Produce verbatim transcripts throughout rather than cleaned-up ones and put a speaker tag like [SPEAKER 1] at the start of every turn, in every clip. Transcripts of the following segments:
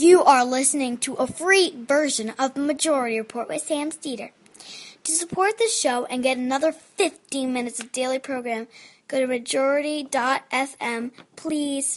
[SPEAKER 1] You are listening to a free version of the Majority Report with Sam Steeder. To support this show and get another fifteen minutes of daily program, go to majority dot f m, please.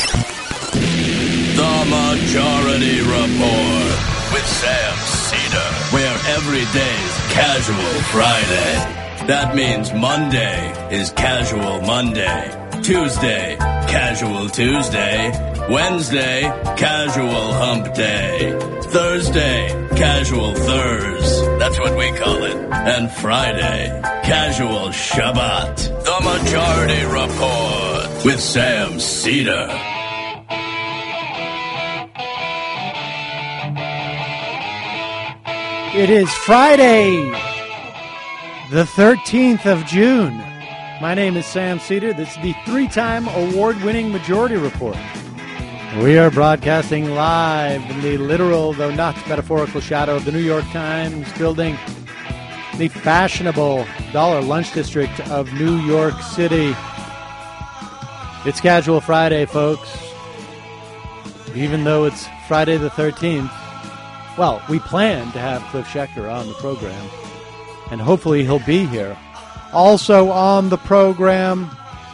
[SPEAKER 2] The Majority Report with Sam Steeder, where every day's Casual Friday. That means Monday is Casual Monday. Tuesday, Casual Tuesday. Wednesday, Casual Hump Day. Thursday, Casual Thurs. That's what we call it. And Friday, Casual Shabbat. The Majority Report with Sam Steeder.
[SPEAKER 3] It is Friday, the thirteenth of June. My name is Sam Steeder. This is the three-time award-winning Majority Report. We are broadcasting live in the literal, though not metaphorical, shadow of the New York Times building, the fashionable Dollar Lunch District of New York City. It's Casual Friday, folks. Even though it's Friday the thirteenth, well, we plan to have Cliff Schechter on the program, and hopefully he'll be here. Also on the program,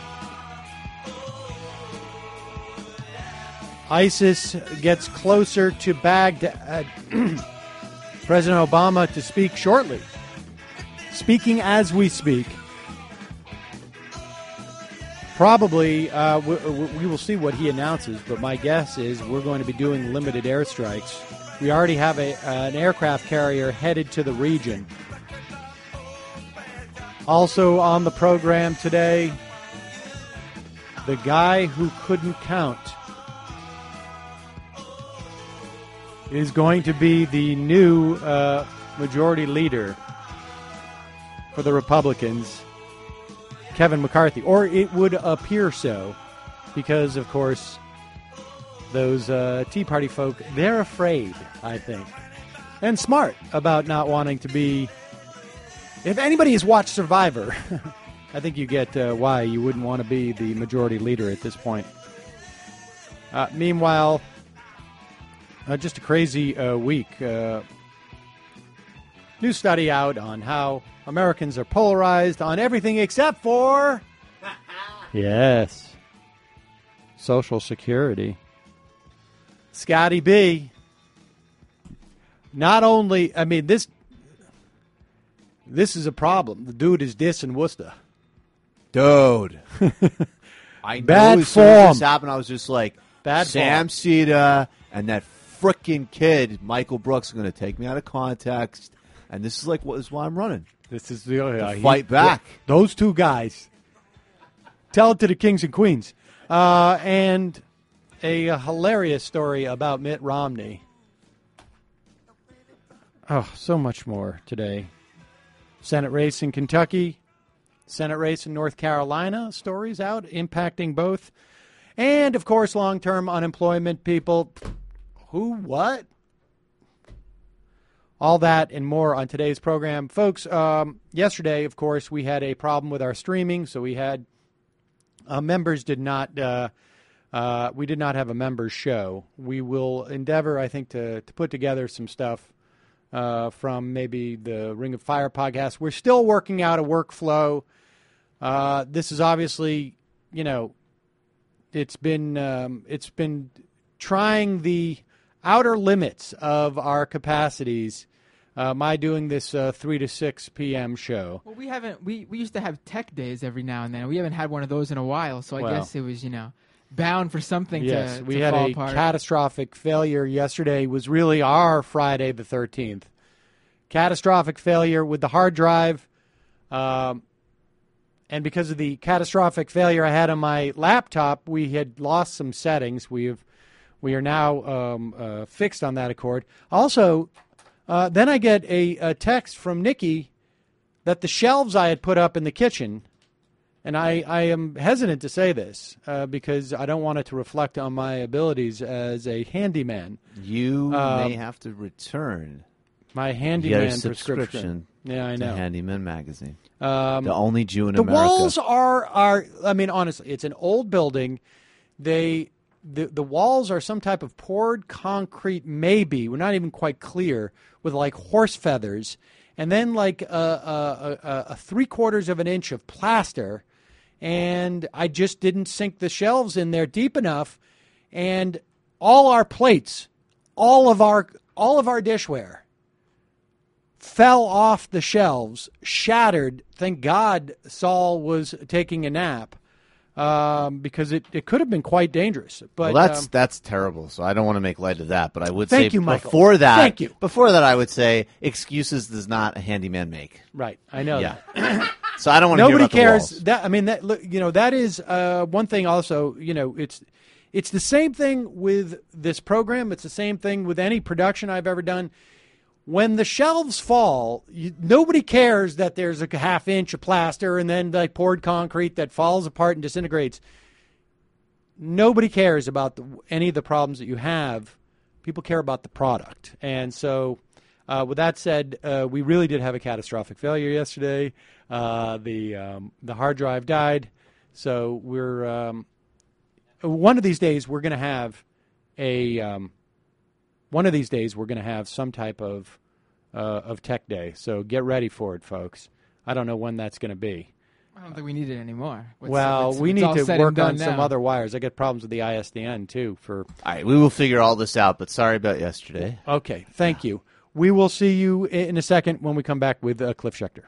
[SPEAKER 3] ISIS gets closer to Baghdad. President Obama to speak shortly. Speaking as we speak. Probably, uh, we, we will see what he announces, but my guess is we're going to be doing limited airstrikes. We already have a, uh, an aircraft carrier headed to the region. Also on the program today, the guy who couldn't count is going to be the new uh, majority leader for the Republicans, Kevin McCarthy. Or it would appear so, because, of course, those uh, Tea Party folk, they're afraid, I think, and smart about not wanting to be. If anybody has watched Survivor, I think you get uh, why you wouldn't want to be the majority leader at this point. Uh, meanwhile, uh, just a crazy uh, week. Uh, new study out on how Americans are polarized on everything except for, yes, Social Security. Scotty B. Not only, I mean, this... This is a problem. The dude is dissing Worcester.
[SPEAKER 4] Dude. I
[SPEAKER 3] Bad
[SPEAKER 4] knew as soon as
[SPEAKER 3] form.
[SPEAKER 4] this happened, I was just like,
[SPEAKER 3] Bad
[SPEAKER 4] Sam
[SPEAKER 3] form.
[SPEAKER 4] Steeder and that frickin' kid, Michael Brooks, are going to take me out of context. And this is like what is why I'm running.
[SPEAKER 3] This is the uh,
[SPEAKER 4] To fight back.
[SPEAKER 3] Those two guys. Tell it to the kings and queens. Uh, and a, a hilarious story about Mitt Romney. Oh, so much more today. Senate race in Kentucky, Senate race in North Carolina, stories out impacting both. And, of course, long-term unemployment people. Who, what? All that and more on today's program. Folks, um, yesterday, of course, we had a problem with our streaming, so we had uh, members did not, uh, uh, we did not have a members show. We will endeavor, I think, to, to put together some stuff Uh, from maybe the Ring of Fire podcast. We're still working out a workflow. Uh, this is obviously, you know, it's been um, it's been trying the outer limits of our capacities. Uh, my doing this uh, three to six p.m. show.
[SPEAKER 5] Well, we haven't. We, we used to have tech days every now and then. We haven't had one of those in a while, so I
[SPEAKER 3] Well,
[SPEAKER 5] guess it was, you know, bound for something
[SPEAKER 3] yes,
[SPEAKER 5] to,
[SPEAKER 3] we
[SPEAKER 5] to
[SPEAKER 3] had
[SPEAKER 5] fall
[SPEAKER 3] a
[SPEAKER 5] apart.
[SPEAKER 3] catastrophic failure yesterday. Was really our Friday the thirteenth. Catastrophic failure with the hard drive. Um, and because of the catastrophic failure I had on my laptop, we had lost some settings. We have, we are now um, uh, fixed on that accord. Also, uh, then I get a, a text from Nikki that the shelves I had put up in the kitchen, and I, I am hesitant to say this uh, because I don't want it to reflect on my abilities as a handyman.
[SPEAKER 4] You
[SPEAKER 3] Um,
[SPEAKER 4] may have to return
[SPEAKER 3] My
[SPEAKER 4] your
[SPEAKER 3] handyman
[SPEAKER 4] subscription
[SPEAKER 3] prescription. Yeah, I
[SPEAKER 4] to
[SPEAKER 3] know.
[SPEAKER 4] Handyman Magazine.
[SPEAKER 3] Um,
[SPEAKER 4] the only Jew in
[SPEAKER 3] the
[SPEAKER 4] America.
[SPEAKER 3] walls are, are, I mean, honestly, it's an old building. They the the walls are some type of poured concrete, maybe we're not even quite clear, with like horse feathers, and then like a, a, a, a three quarters of an inch of plaster, and I just didn't sink the shelves in there deep enough, and all our plates, all of our all of our dishware fell off the shelves, shattered. Thank God Saul was taking a nap, um, because it, it could have been quite dangerous. But
[SPEAKER 4] well, that's
[SPEAKER 3] um,
[SPEAKER 4] that's terrible. So I don't want to make light of that. But I would
[SPEAKER 3] Thank
[SPEAKER 4] say
[SPEAKER 3] you, Michael.
[SPEAKER 4] before that,
[SPEAKER 3] Thank you.
[SPEAKER 4] Before that, I would say excuses does not a handyman make.
[SPEAKER 3] right, I know.
[SPEAKER 4] Yeah.
[SPEAKER 3] That.
[SPEAKER 4] So I don't want to hear
[SPEAKER 3] Nobody
[SPEAKER 4] about the
[SPEAKER 3] cares.
[SPEAKER 4] walls.
[SPEAKER 3] That I mean, that look, you know, that is uh, one thing. Also, you know, it's it's the same thing with this program. It's the same thing with any production I've ever done. When the shelves fall, you, nobody cares that there's a half inch of plaster and then like poured concrete that falls apart and disintegrates. Nobody cares about the, any of the problems that you have. People care about the product. And so, uh, with that said, uh, we really did have a catastrophic failure yesterday. Uh, the um, the hard drive died. So we're um, one of these days we're going to have a. Um, One of these days, we're going to have some type of uh, of tech day. So get ready for it, folks. I don't know when that's going to be.
[SPEAKER 5] I don't think we need it anymore. What's,
[SPEAKER 3] well,
[SPEAKER 5] what's,
[SPEAKER 3] we
[SPEAKER 5] what's
[SPEAKER 3] need
[SPEAKER 5] all
[SPEAKER 3] to
[SPEAKER 5] said
[SPEAKER 3] work
[SPEAKER 5] and done
[SPEAKER 3] on some
[SPEAKER 5] now?
[SPEAKER 3] other wires. I get problems with the I S D N, too. For
[SPEAKER 4] All right, we will figure all this out. But sorry about yesterday.
[SPEAKER 3] Okay, thank you. We will see you in a second when we come back with uh, Cliff Schechter.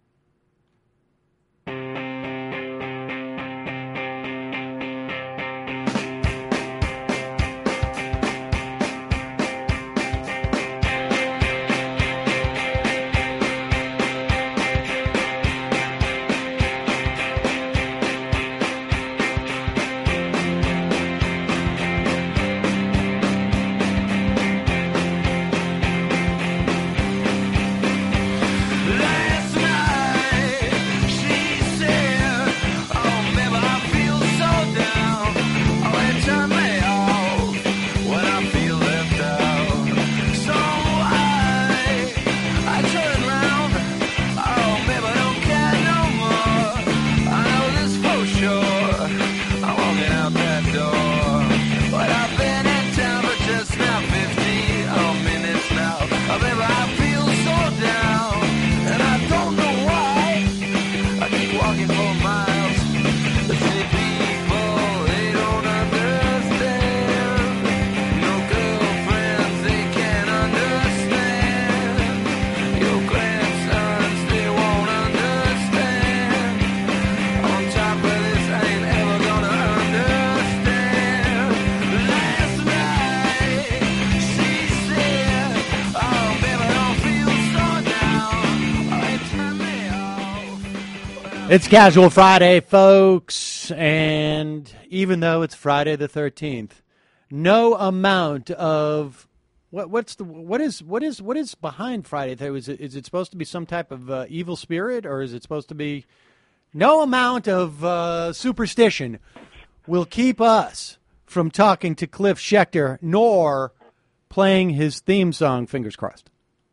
[SPEAKER 3] It's Casual Friday, folks, and even though it's Friday the thirteenth, no amount of what what's the what is what is what is behind Friday? Is it, is it supposed to be some type of uh, evil spirit, or is it supposed to be no amount of uh, superstition will keep us from talking to Cliff Schechter nor playing his theme song? Fingers crossed.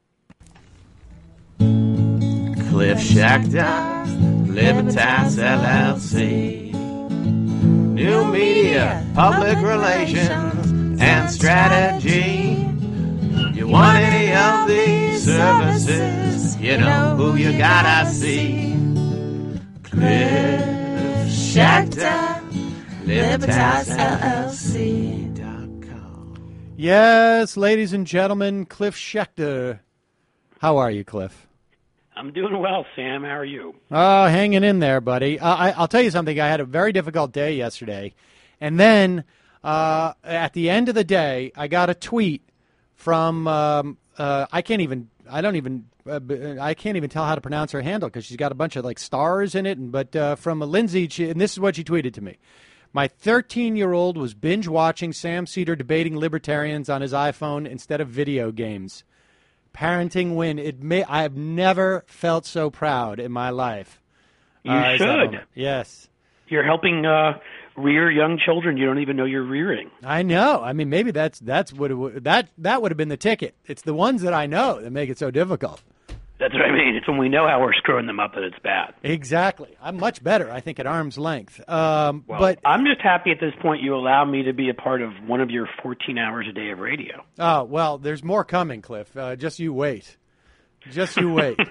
[SPEAKER 6] Cliff Schechter, Libertas L L C, new media, public relations, and strategy. You want any of these services, you know who you gotta see. Cliff Schechter, Libertas L L C dot com.
[SPEAKER 3] Yes, ladies and gentlemen, Cliff Schechter. How are you, Cliff?
[SPEAKER 7] I'm doing well, Sam. How are you?
[SPEAKER 3] Oh, hanging in there, buddy. Uh, I, I'll tell you something. I had a very difficult day yesterday. And then uh, at the end of the day, I got a tweet from, um, uh, I can't even, I don't even, uh, I can't even tell how to pronounce her handle because she's got a bunch of like stars in it. And, but uh, from a Lindsay, she, and this is what she tweeted to me. My thirteen-year-old was binge watching Sam Cedar debating libertarians on his iPhone instead of video games. Parenting win. It may. I have never felt so proud in my life.
[SPEAKER 7] You
[SPEAKER 3] uh,
[SPEAKER 7] should.
[SPEAKER 3] Yes.
[SPEAKER 7] You're helping uh, rear young children you don't even know you're rearing.
[SPEAKER 3] I know. I mean, maybe that's that's what it would, that that would have been the ticket. It's the ones that I know that make it so difficult.
[SPEAKER 7] That's what I mean. It's when we know how we're screwing them up that it's bad.
[SPEAKER 3] Exactly. I'm much better, I think, at arm's length. Um,
[SPEAKER 7] Well,
[SPEAKER 3] but
[SPEAKER 7] I'm just happy at this point you allow me to be a part of one of your fourteen hours a day of radio.
[SPEAKER 3] oh well, there's more coming, Cliff. Uh, just you wait. Just you wait.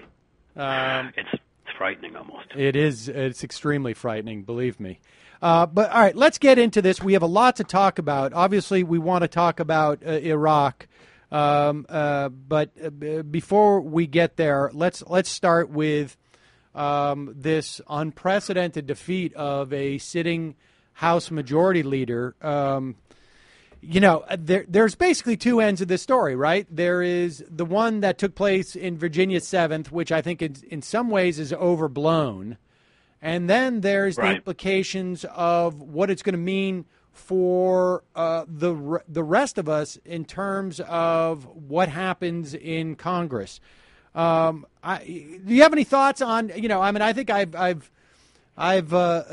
[SPEAKER 3] um,
[SPEAKER 7] It's, it's frightening almost.
[SPEAKER 3] It is. It's extremely frightening, believe me. Uh, but all right, let's get into this. We have a lot to talk about. Obviously, we want to talk about uh, Iraq. Um, uh, but uh, before we get there, let's let's start with um, this unprecedented defeat of a sitting House Majority Leader. Um, you know, there, there's basically two ends of this story, right? There is the one that took place in Virginia seventh, which I think in, in some ways is overblown. And then there's
[SPEAKER 7] Right.
[SPEAKER 3] the implications of what it's going to mean for uh, the re- the rest of us in terms of what happens in Congress. Um, I, do you have any thoughts on, you know, I mean, I think I've I've I've uh, uh,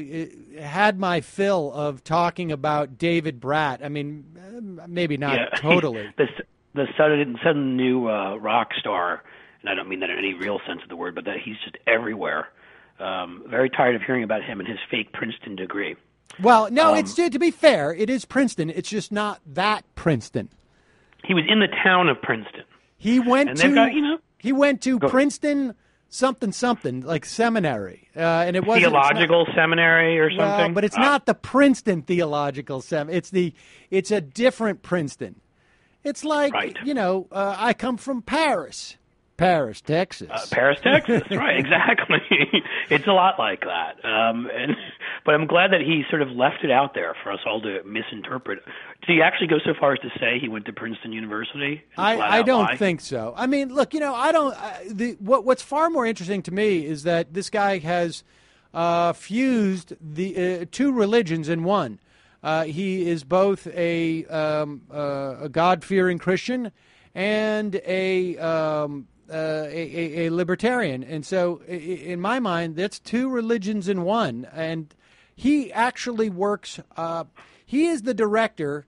[SPEAKER 3] uh, had my fill of talking about David Bratt. I mean, maybe not
[SPEAKER 7] Yeah.
[SPEAKER 3] totally.
[SPEAKER 7] the the sudden, sudden new uh, rock star, and I don't mean that in any real sense of the word, but that he's just everywhere. Um, very tired of hearing about him and his fake Princeton degree.
[SPEAKER 3] Well, no,
[SPEAKER 7] Um,
[SPEAKER 3] it's to be fair, it is Princeton. It's just not that Princeton.
[SPEAKER 7] He was in the town of Princeton.
[SPEAKER 3] He went
[SPEAKER 7] And
[SPEAKER 3] to
[SPEAKER 7] they've got, you know,
[SPEAKER 3] he went to
[SPEAKER 7] Go.
[SPEAKER 3] Princeton something something like seminary, uh, and it wasn't
[SPEAKER 7] theological
[SPEAKER 3] it's not-
[SPEAKER 7] seminary or
[SPEAKER 3] well,
[SPEAKER 7] something.
[SPEAKER 3] but it's
[SPEAKER 7] Uh,
[SPEAKER 3] not the Princeton theological seminary. It's the it's a different Princeton. It's like
[SPEAKER 7] Right.
[SPEAKER 3] you know, uh, I come from Paris, Paris, Texas.
[SPEAKER 7] Uh, Paris, Texas, right? Exactly. It's a lot like that. Um, and but I'm glad that he sort of left it out there for us all to misinterpret. Did he actually go so far as to say he went to Princeton University? and flat
[SPEAKER 3] I, I
[SPEAKER 7] out
[SPEAKER 3] don't
[SPEAKER 7] lie?
[SPEAKER 3] think so. I mean, look, you know, I don't. I, the what what's far more interesting to me is that this guy has uh, fused the uh, two religions in one. Uh, he is both a um, uh, a God-fearing Christian and a, um, uh, a, a a libertarian, and so i- in my mind, that's two religions in one. And he actually works. Uh, he is the director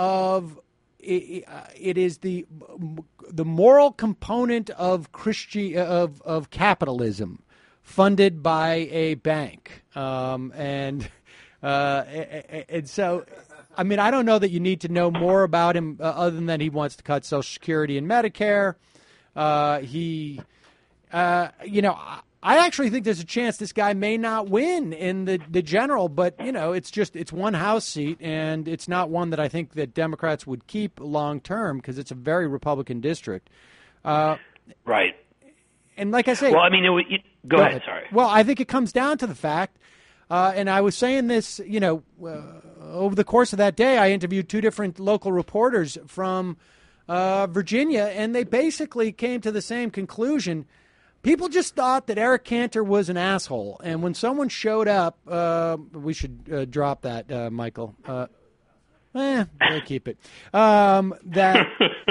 [SPEAKER 3] of. It, it is the the moral component of Christi- of of capitalism, funded by a bank, um, and uh, and so, I mean, I don't know that you need to know more about him uh, other than that he wants to cut Social Security and Medicare. Uh, he, uh, you know. I actually think there's a chance this guy may not win in the, the general, but, you know, it's just it's one House seat, and it's not one that I think that Democrats would keep long term because it's a very Republican district. Uh,
[SPEAKER 7] Right.
[SPEAKER 3] and like I say,
[SPEAKER 7] Well, I mean, it, would- you, go, ahead. Sorry.
[SPEAKER 3] well, I think it comes down to the fact, uh, and I was saying this, you know, uh, over the course of that day, I interviewed two different local reporters from uh, Virginia, and they basically came to the same conclusion. People just thought that Eric Cantor was an asshole, and when someone showed up, uh, we should uh, drop that, uh, Michael. Uh, eh, we'll keep it. Um, that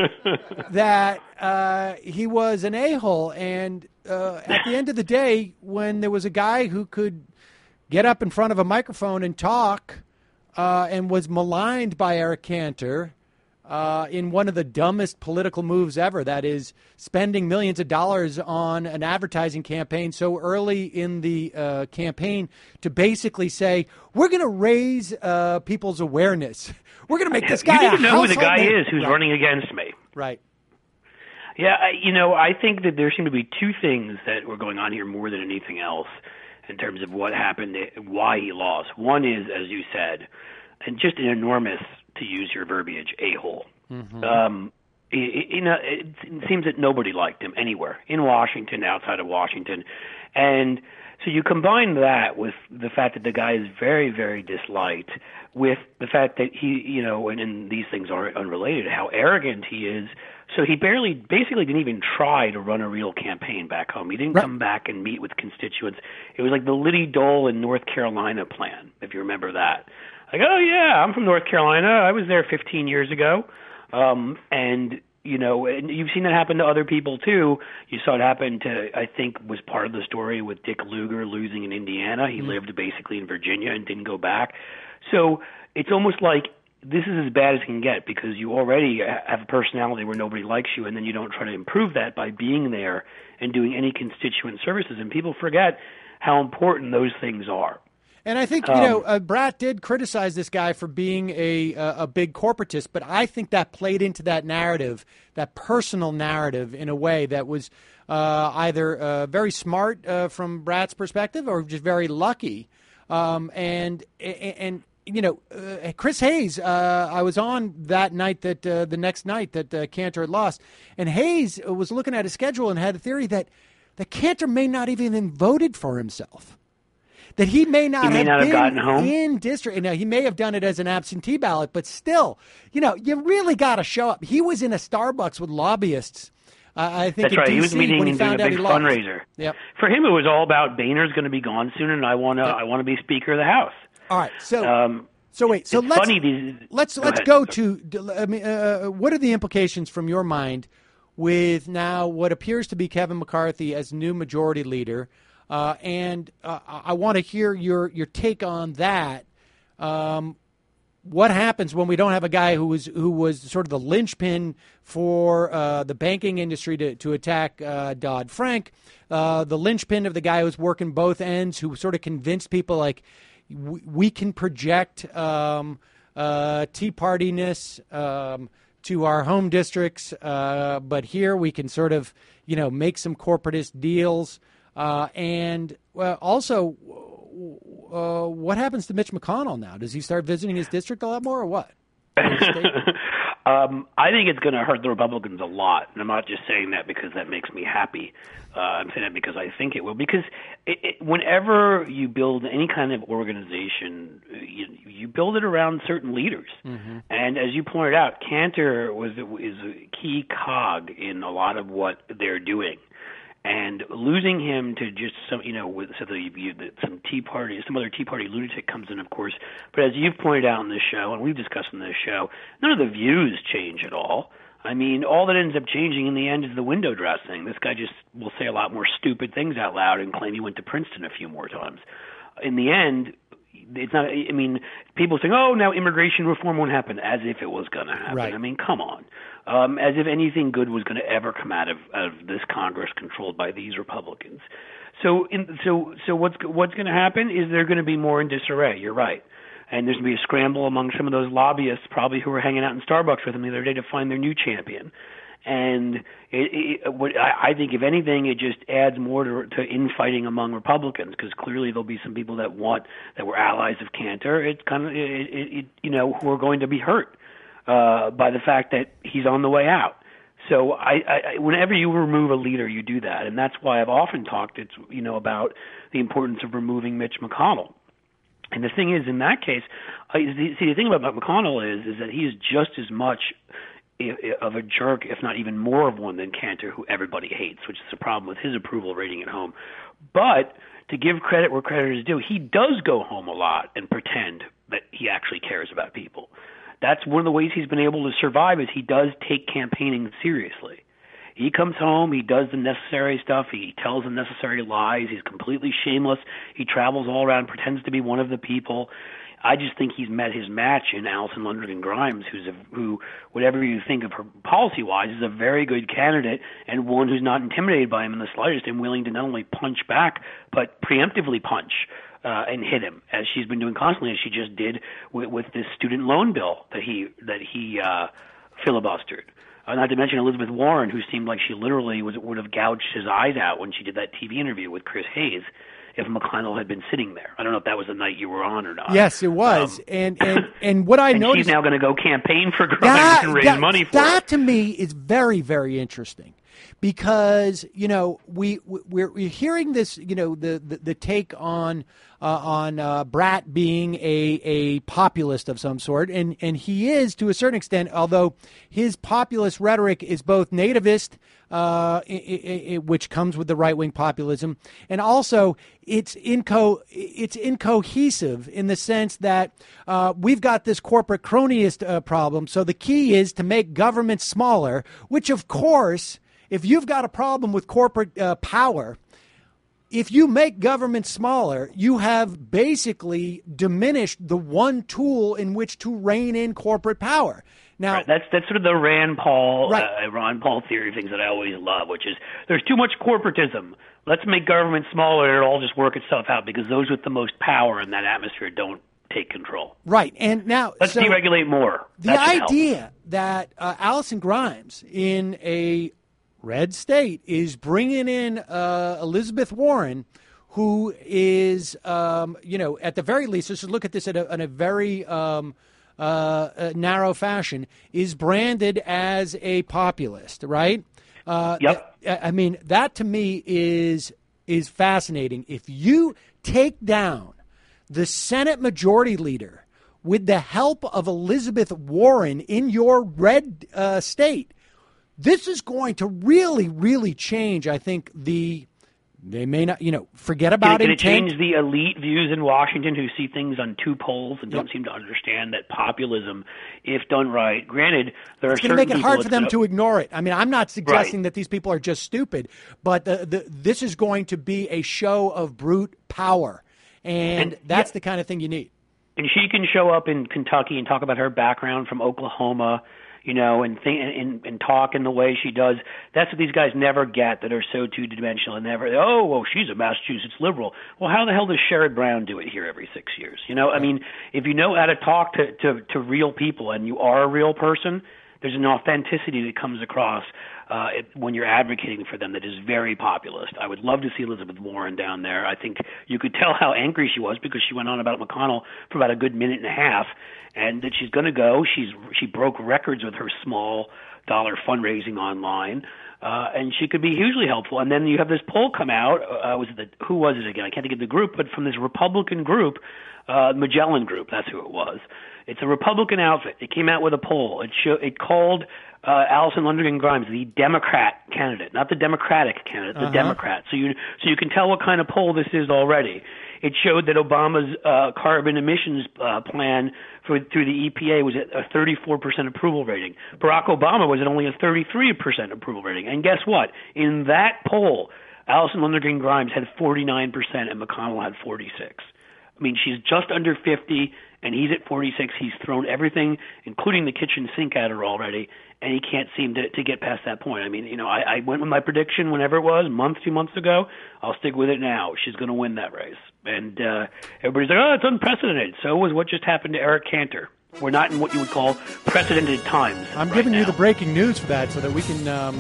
[SPEAKER 3] that uh, he was an a-hole, and uh, at the end of the day, when there was a guy who could get up in front of a microphone and talk, uh, and was maligned by Eric Cantor. Uh, in one of the dumbest political moves ever, that is spending millions of dollars on an advertising campaign so early in the uh, campaign to basically say, we're going to raise uh, people's awareness. We're going to make this guy
[SPEAKER 7] You
[SPEAKER 3] a
[SPEAKER 7] need to know who the
[SPEAKER 3] household
[SPEAKER 7] guy
[SPEAKER 3] name.
[SPEAKER 7] is who's
[SPEAKER 3] Right.
[SPEAKER 7] running against me.
[SPEAKER 3] Right.
[SPEAKER 7] Yeah, I, you know, I think that there seem to be two things that were going on here more than anything else in terms of what happened, why he lost. One is, as you said, and just an enormous, to use your verbiage, a-hole. Mm-hmm. Um, it, you know, it, it seems that nobody liked him anywhere, in Washington, outside of Washington. And so you combine that with the fact that the guy is very, very disliked, with the fact that he, you know, and, and these things are unrelated, how arrogant he is. So he barely, basically didn't even try to run a real campaign back home. He didn't
[SPEAKER 3] Right.
[SPEAKER 7] come back and meet with constituents. It was like the Liddy Dole in North Carolina plan, if you remember that. Like, oh, yeah, I'm from North Carolina. I was there fifteen years ago. Um, and, you know, and you've seen that happen to other people, too. You saw it happen to, I think, was part of the story with Dick Lugar losing in Indiana. He mm-hmm. lived basically in Virginia and didn't go back. So it's almost like this is as bad as it can get because you already have a personality where nobody likes you, and then you don't try to improve that by being there and doing any constituent services. And people forget how important those things are.
[SPEAKER 3] And I think, you
[SPEAKER 7] Um,
[SPEAKER 3] know, uh, Brat did criticize this guy for being a, a a big corporatist, but I think that played into that narrative, that personal narrative, in a way that was uh, either uh, very smart uh, from Brat's perspective or just very lucky. Um, and, and you know, uh, Chris Hayes, uh, I was on that night, that uh, the next night that uh, Cantor had lost, and Hayes was looking at his schedule and had a theory that, that Cantor may not even have voted for himself. That he may not,
[SPEAKER 7] he may
[SPEAKER 3] have,
[SPEAKER 7] not
[SPEAKER 3] been
[SPEAKER 7] have gotten home
[SPEAKER 3] in district. Now, he may have done it as an absentee ballot, but still, you know, you really got to show up. He was in a Starbucks with lobbyists. Uh, I think
[SPEAKER 7] That's
[SPEAKER 3] in
[SPEAKER 7] right.
[SPEAKER 3] D C
[SPEAKER 7] He was meeting
[SPEAKER 3] when he
[SPEAKER 7] and doing
[SPEAKER 3] found
[SPEAKER 7] a
[SPEAKER 3] out
[SPEAKER 7] big
[SPEAKER 3] he lost.
[SPEAKER 7] fundraiser.
[SPEAKER 3] Yep.
[SPEAKER 7] For him, it was all about Boehner's going to be gone soon, and I want to.
[SPEAKER 3] Yep.
[SPEAKER 7] I want to be Speaker of the House.
[SPEAKER 3] All right. So,
[SPEAKER 7] Um,
[SPEAKER 3] so wait. So
[SPEAKER 7] it's
[SPEAKER 3] let's
[SPEAKER 7] funny these,
[SPEAKER 3] let's
[SPEAKER 7] go
[SPEAKER 3] let's
[SPEAKER 7] ahead.
[SPEAKER 3] go to. I mean, uh, what are the implications from your mind with now what appears to be Kevin McCarthy as new majority leader? Uh, and uh, I want to hear your your take on that. Um, what happens when we don't have a guy who was who was sort of the linchpin for uh, the banking industry to to attack uh, Dodd-Frank, uh, the linchpin of the guy who's working both ends, who sort of convinced people like we, we can project um, uh, Tea Party-ness um, to our home districts, uh, but here we can sort of you know make some corporatist deals. Uh, and well, also, uh, what happens to Mitch McConnell now? Does he start visiting his district a lot more, or what?
[SPEAKER 7] um, I think it's going to hurt the Republicans a lot, and I'm not just saying that because that makes me happy. Uh, I'm saying that because I think it will. Because it, it, whenever you build any kind of organization, you, you build it around certain leaders. Mm-hmm. And as you pointed out, Cantor was is a key cog in a lot of what they're doing. And losing him to just some, you know, with so the, you, the, some Tea Party, some other Tea Party lunatic comes in, of course. But as you've pointed out in this show, and we've discussed in this show, none of the views change at all. I mean, all that ends up changing in the end is the window dressing. This guy just will say a lot more stupid things out loud and claim he went to Princeton a few more times. In the end, it's not. I mean, people saying, "Oh, now immigration reform won't happen," as if it was going to happen.
[SPEAKER 3] Right.
[SPEAKER 7] I mean, come on. Um, as if anything good was going to ever come out of, out of this Congress controlled by these Republicans. So, in, so, so what's what's going to happen is they're going to be more in disarray. You're right, and there's going to be a scramble among some of those lobbyists, probably who were hanging out in Starbucks with them the other day, to find their new champion. And it, it, what, I, I think, if anything, it just adds more to, to infighting among Republicans, because clearly there'll be some people that want that were allies of Cantor. It's kind of, it, it, it, you know, who are going to be hurt uh, by the fact that he's on the way out. So, I, I, whenever you remove a leader, you do that, and that's why I've often talked, it's you know, about the importance of removing Mitch McConnell. And the thing is, in that case, uh, see, the thing about McConnell is, is that he is just as much of a jerk, if not even more of one, than Cantor, who everybody hates, which is the problem with his approval rating at home. But to give credit where credit is due, he does go home a lot and pretend that he actually cares about people. That's one of the ways he's been able to survive, is he does take campaigning seriously. He comes home, he does the necessary stuff, he tells the necessary lies, he's completely shameless, he travels all around, pretends to be one of the people. I just think he's met his match in Alison Lundergan Grimes, who's a, who, whatever you think of her policy-wise, is a very good candidate and one who's not intimidated by him in the slightest and willing to not only punch back, but preemptively punch uh, and hit him, as she's been doing constantly, as she just did with, with this student loan bill that he that he uh, filibustered. Uh, not to mention Elizabeth Warren, who seemed like she literally was, would have gouged his eyes out when she did that T V interview with Chris Hayes, if McConnell had been sitting there. I don't know if that was the night you were on or not.
[SPEAKER 3] Yes, it was.
[SPEAKER 7] Um,
[SPEAKER 3] and, and and what I
[SPEAKER 7] and
[SPEAKER 3] noticed,
[SPEAKER 7] she's now going to go campaign for Grimes
[SPEAKER 3] that,
[SPEAKER 7] and raise
[SPEAKER 3] that,
[SPEAKER 7] money for
[SPEAKER 3] that
[SPEAKER 7] it.
[SPEAKER 3] to me is very, very interesting, because you know we we're, we're hearing this, you know, the the, the take on uh, on uh, Brat being a a populist of some sort, and and he is to a certain extent, although his populist rhetoric is both nativist, uh, I, I, I, which comes with the right wing populism, and also it's inco it's incohesive in the sense that uh, we've got this corporate cronyist uh, problem. So the key is to make government smaller, which of course, if you've got a problem with corporate uh, power, if you make government smaller, you have basically diminished the one tool in which to rein in corporate power. Now,
[SPEAKER 7] right. that's that's sort of the Rand Paul,
[SPEAKER 3] right.
[SPEAKER 7] uh, Ron Paul theory things that I always love, which is there's too much corporatism. Let's make government smaller, and it'll all just work itself out because those with the most power in that atmosphere don't take control.
[SPEAKER 3] Right, and now
[SPEAKER 7] let's
[SPEAKER 3] so
[SPEAKER 7] deregulate more.
[SPEAKER 3] The
[SPEAKER 7] that
[SPEAKER 3] idea that uh, Allison Grimes in a red state is bringing in uh, Elizabeth Warren, who is, um, you know, at the very least, let's look at this in a, in a very um, uh, uh, narrow fashion, is branded as a populist, right? Uh,
[SPEAKER 7] yep.
[SPEAKER 3] th- I mean, that to me is is fascinating. If you take down the Senate Majority Leader with the help of Elizabeth Warren in your red uh, state, this is going to really, really change, I think, the they may not, you know, forget about
[SPEAKER 7] Can it,
[SPEAKER 3] intent.
[SPEAKER 7] can it change the elite views in Washington who see things on two poles and don't yep. seem to understand that populism, if done right, granted, there
[SPEAKER 3] it's
[SPEAKER 7] are
[SPEAKER 3] going to make it hard for them
[SPEAKER 7] gonna,
[SPEAKER 3] to ignore it. I mean, I'm not suggesting
[SPEAKER 7] right.
[SPEAKER 3] that these people are just stupid, but the, the, this is going to be a show of brute power, and, and that's yeah. the kind of thing you need.
[SPEAKER 7] And she can show up in Kentucky and talk about her background from Oklahoma, you know, and, think, and and talk in the way she does. That's what these guys never get, that are so two-dimensional and never, oh, well, she's a Massachusetts liberal. Well, how the hell does Sherrod Brown do it here every six years? You know, I mean, if you know how to talk to, to, to real people and you are a real person, there's an authenticity that comes across uh, it, when you're advocating for them that is very populist. I would love to see Elizabeth Warren down there. I think you could tell how angry she was because she went on about McConnell for about a good minute and a half, and that she's going to go. She's she broke records with her small dollar fundraising online, uh, and she could be hugely helpful. And then you have this poll come out. Uh, was it the, who was it again? I can't think of the group, but from this Republican group, uh, Magellan Group. That's who it was. It's a Republican outfit. It came out with a poll. It show, it called uh, Allison Lundergan Grimes the Democrat candidate, not the Democratic candidate, the uh-huh. Democrat. So you so you can tell what kind of poll this is already. It showed that Obama's uh, carbon emissions uh, plan for, through the E P A was at a thirty-four percent approval rating. Barack Obama was at only a thirty-three percent approval rating. And guess what? In that poll, Allison Lundergan Grimes had forty-nine percent and McConnell had forty-six. I mean, she's just under fifty, and he's at forty-six. He's thrown everything, including the kitchen sink, at her already, and he can't seem to, to get past that point. I mean, you know, I, I went with my prediction whenever it was, a month, two months ago. I'll stick with it now. She's going to win that race. And uh, everybody's like, oh, it's unprecedented. So was what just happened to Eric Cantor. We're not in what you would call precedented times.
[SPEAKER 3] I'm
[SPEAKER 7] right
[SPEAKER 3] giving
[SPEAKER 7] now.
[SPEAKER 3] you the breaking news for that so that we can, um,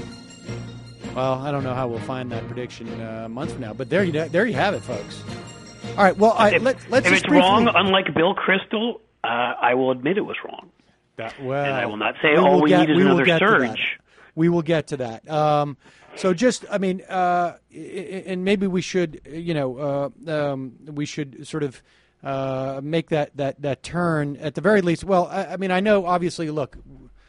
[SPEAKER 3] well, I don't know how we'll find that prediction uh, months from now. But there you there you have it, folks. All right, well, I,
[SPEAKER 7] if,
[SPEAKER 3] let's, let's
[SPEAKER 7] if
[SPEAKER 3] just
[SPEAKER 7] it's
[SPEAKER 3] briefly...
[SPEAKER 7] wrong, unlike Bill Kristol, uh, I will admit it was wrong.
[SPEAKER 3] That, well,
[SPEAKER 7] and I will not say,
[SPEAKER 3] we
[SPEAKER 7] all we
[SPEAKER 3] get,
[SPEAKER 7] need is
[SPEAKER 3] we
[SPEAKER 7] another surge.
[SPEAKER 3] We will get to that. Um, so just, I mean, uh, and maybe we should, you know, uh, um, we should sort of uh, make that, that, that turn at the very least. Well, I, I mean, I know, obviously, look,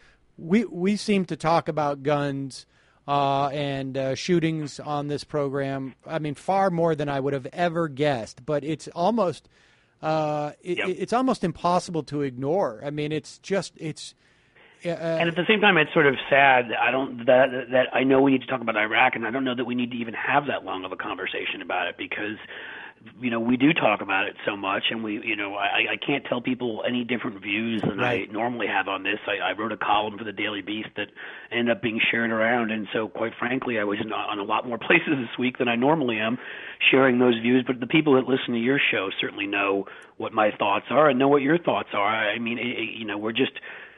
[SPEAKER 3] we we seem to talk about guns uh, and uh, shootings on this program. I mean, far more than I would have ever guessed. But it's almost, uh, it,
[SPEAKER 7] yep.
[SPEAKER 3] it's almost impossible to ignore. I mean, it's just, it's. Uh,
[SPEAKER 7] and at the same time, it's sort of sad. I don't that that I know we need to talk about Iraq, and I don't know that we need to even have that long of a conversation about it because, you know, we do talk about it so much, and we, you know, I, I can't tell people any different views than
[SPEAKER 3] right.
[SPEAKER 7] I normally have on this. I, I wrote a column for the Daily Beast that ended up being shared around, and so quite frankly, I was in, on a lot more places this week than I normally am sharing those views. But the people that listen to your show certainly know what my thoughts are and know what your thoughts are. I mean, it, it, you know, we're just.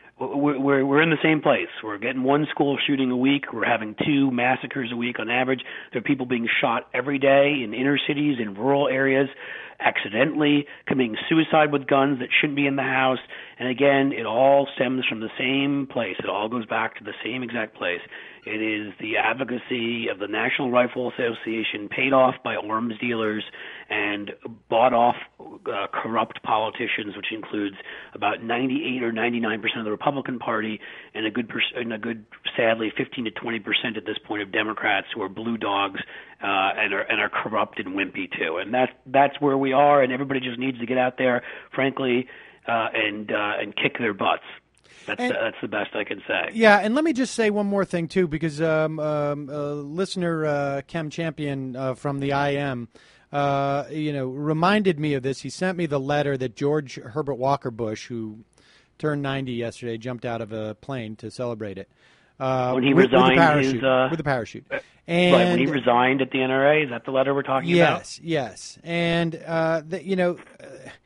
[SPEAKER 7] We're we're in the same place. We're getting one school shooting a week. We're having two massacres a week on average. There are people being shot every day in inner cities, in rural areas, accidentally committing suicide with guns that shouldn't be in the house. And again, it all stems from the same place. It all goes back to the same exact place. It is the advocacy of the National Rifle Association, paid off by arms dealers and bought off uh, corrupt politicians, which includes about ninety-eight or ninety-nine percent of the Republican Party and a good, pers- and a good, sadly, fifteen to twenty percent at this point of Democrats who are blue dogs uh, and are and are corrupt and wimpy too. And that's that's where we are. And everybody just needs to get out there, frankly, uh, and uh, and kick their butts. That's
[SPEAKER 3] And-
[SPEAKER 7] the, that's the best I can say.
[SPEAKER 3] Yeah, and let me just say one more thing, too, because um, um, uh, listener uh, Kem Champion uh, from the I M, uh, you know, reminded me of this. He sent me the letter that George Herbert Walker Bush, who turned ninety yesterday, jumped out of a plane to celebrate it. Uh,
[SPEAKER 7] When he
[SPEAKER 3] with,
[SPEAKER 7] resigned
[SPEAKER 3] with a parachute,
[SPEAKER 7] his, uh,
[SPEAKER 3] with a parachute.
[SPEAKER 7] right,
[SPEAKER 3] And
[SPEAKER 7] when he resigned at the N R A, is that the letter we're talking about?
[SPEAKER 3] Yes, yes. And, uh, the, you know, uh,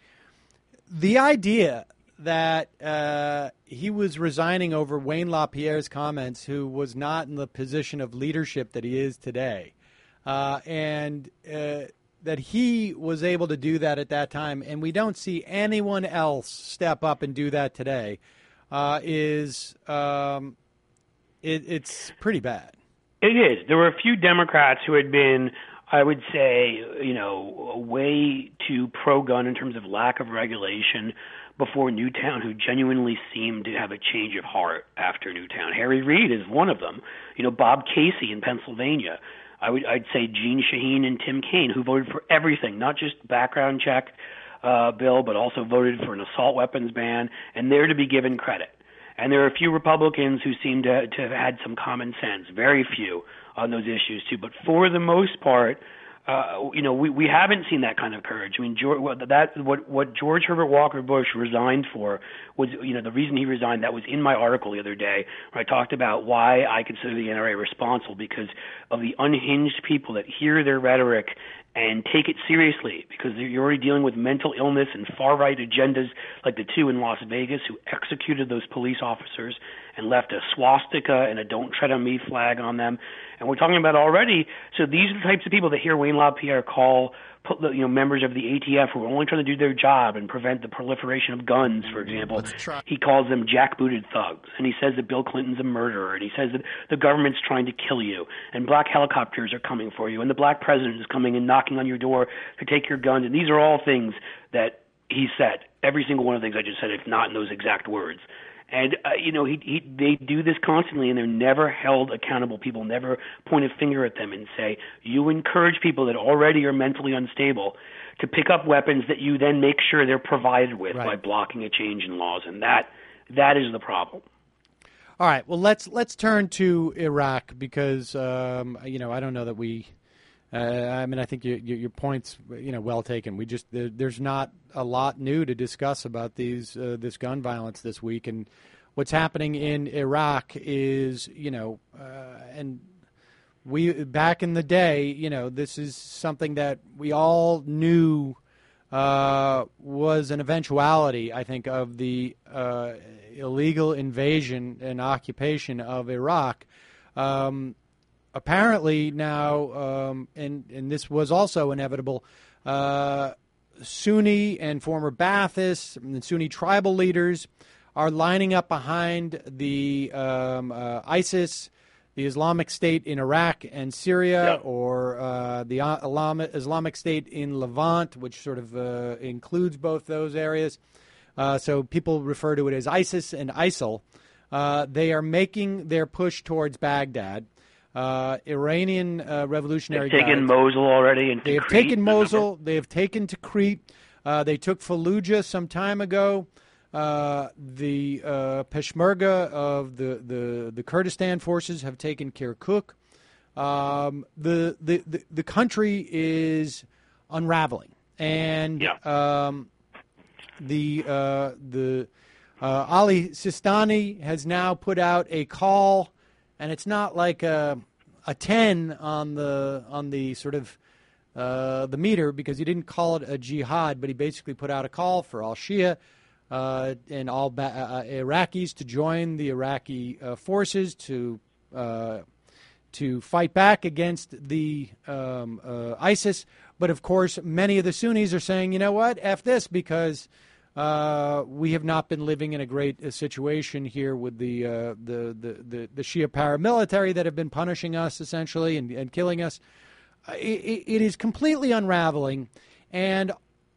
[SPEAKER 3] the idea that uh, he was resigning over Wayne LaPierre's comments, who was not in the position of leadership that he is today, uh, and uh, that he was able to do that at that time, and we don't see anyone else step up and do that today, uh, is um, it, it's pretty bad.
[SPEAKER 7] It is. There were a few Democrats who had been, I would say, you know, way too pro-gun in terms of lack of regulation before Newtown, who genuinely seemed to have a change of heart after Newtown. Harry Reid is one of them. You know, Bob Casey in Pennsylvania. I would, I'd say Gene Shaheen and Tim Kaine, who voted for everything, not just background check uh, bill, but also voted for an assault weapons ban, and they're to be given credit. And there are a few Republicans who seem to, to have had some common sense, very few on those issues too. But for the most part, uh, you know, we, we haven't seen that kind of courage. I mean, George, that what what George Herbert Walker Bush resigned for was, you know, the reason he resigned. That was in my article the other day where I talked about why I consider the N R A responsible, because of the unhinged people that hear their rhetoric and take it seriously, because you're already dealing with mental illness and far-right agendas like the two in Las Vegas who executed those police officers and left a swastika and a "Don't Tread on Me" flag on them. And we're talking about already, so these are the types of people that hear Wayne LaPierre call, you know, members of the A T F who are only trying to do their job and prevent the proliferation of guns, for example. He calls them jackbooted thugs, and he says that Bill Clinton's a murderer, and he says that the government's trying to kill you, and black helicopters are coming for you, and the black president is coming and knocking on your door to take your guns. And these are all things that he said, every single one of the things I just said, if not in those exact words. And, uh, you know, he, he, they do this constantly, and they're never held accountable. People never point a finger at them and say, you encourage people that already are mentally unstable to pick up weapons that you then make sure they're provided with
[SPEAKER 3] Right.
[SPEAKER 7] by blocking a change in laws. And that that is the problem.
[SPEAKER 3] All right. Well, let's let's turn to Iraq because um, you know I don't know that we. Uh, I mean, I think your, your your point's you know well taken. We just there, there's not a lot new to discuss about these uh, this gun violence this week, and what's happening in Iraq is you know uh, and we back in the day you know this is something that we all knew uh, was an eventuality. I think of the uh, illegal invasion and occupation of Iraq. Um, Apparently now, um, and, and this was also inevitable, uh, Sunni and former Baathists and Sunni tribal leaders are lining up behind the um, uh, ISIS, the Islamic State in Iraq and Syria,
[SPEAKER 7] Yeah.
[SPEAKER 3] or uh, the Islamic State in Levant, which sort of uh, includes both those areas. Uh, so people refer to it as ISIS and ISIL. Uh, they are making their push towards Baghdad. Uh, Iranian uh, Revolutionary
[SPEAKER 7] They've taken
[SPEAKER 3] Guards.
[SPEAKER 7] Mosul already. And
[SPEAKER 3] They have
[SPEAKER 7] Tikrit,
[SPEAKER 3] taken
[SPEAKER 7] remember?
[SPEAKER 3] Mosul. They have taken Tikrit. Uh, they took Fallujah some time ago. Uh, the uh, Peshmerga of the, the, the Kurdistan forces have taken Kirkuk. Um, the, the, the, the country is unraveling. And
[SPEAKER 7] Yeah.
[SPEAKER 3] um, the, uh, the uh, Ali Sistani has now put out a call. And it's not like a, a ten on the on the sort of uh, the meter, because he didn't call it a jihad, but he basically put out a call for all Shia uh, and all ba- uh, Iraqis to join the Iraqi uh, forces to uh, to fight back against the um, uh, ISIS. But of course, many of the Sunnis are saying, you know what, F this, because Uh, we have not been living in a great uh, situation here with the, uh, the, the, the, the Shia paramilitary that have been punishing us, essentially, and, and killing us. Uh, it, it is completely unraveling, and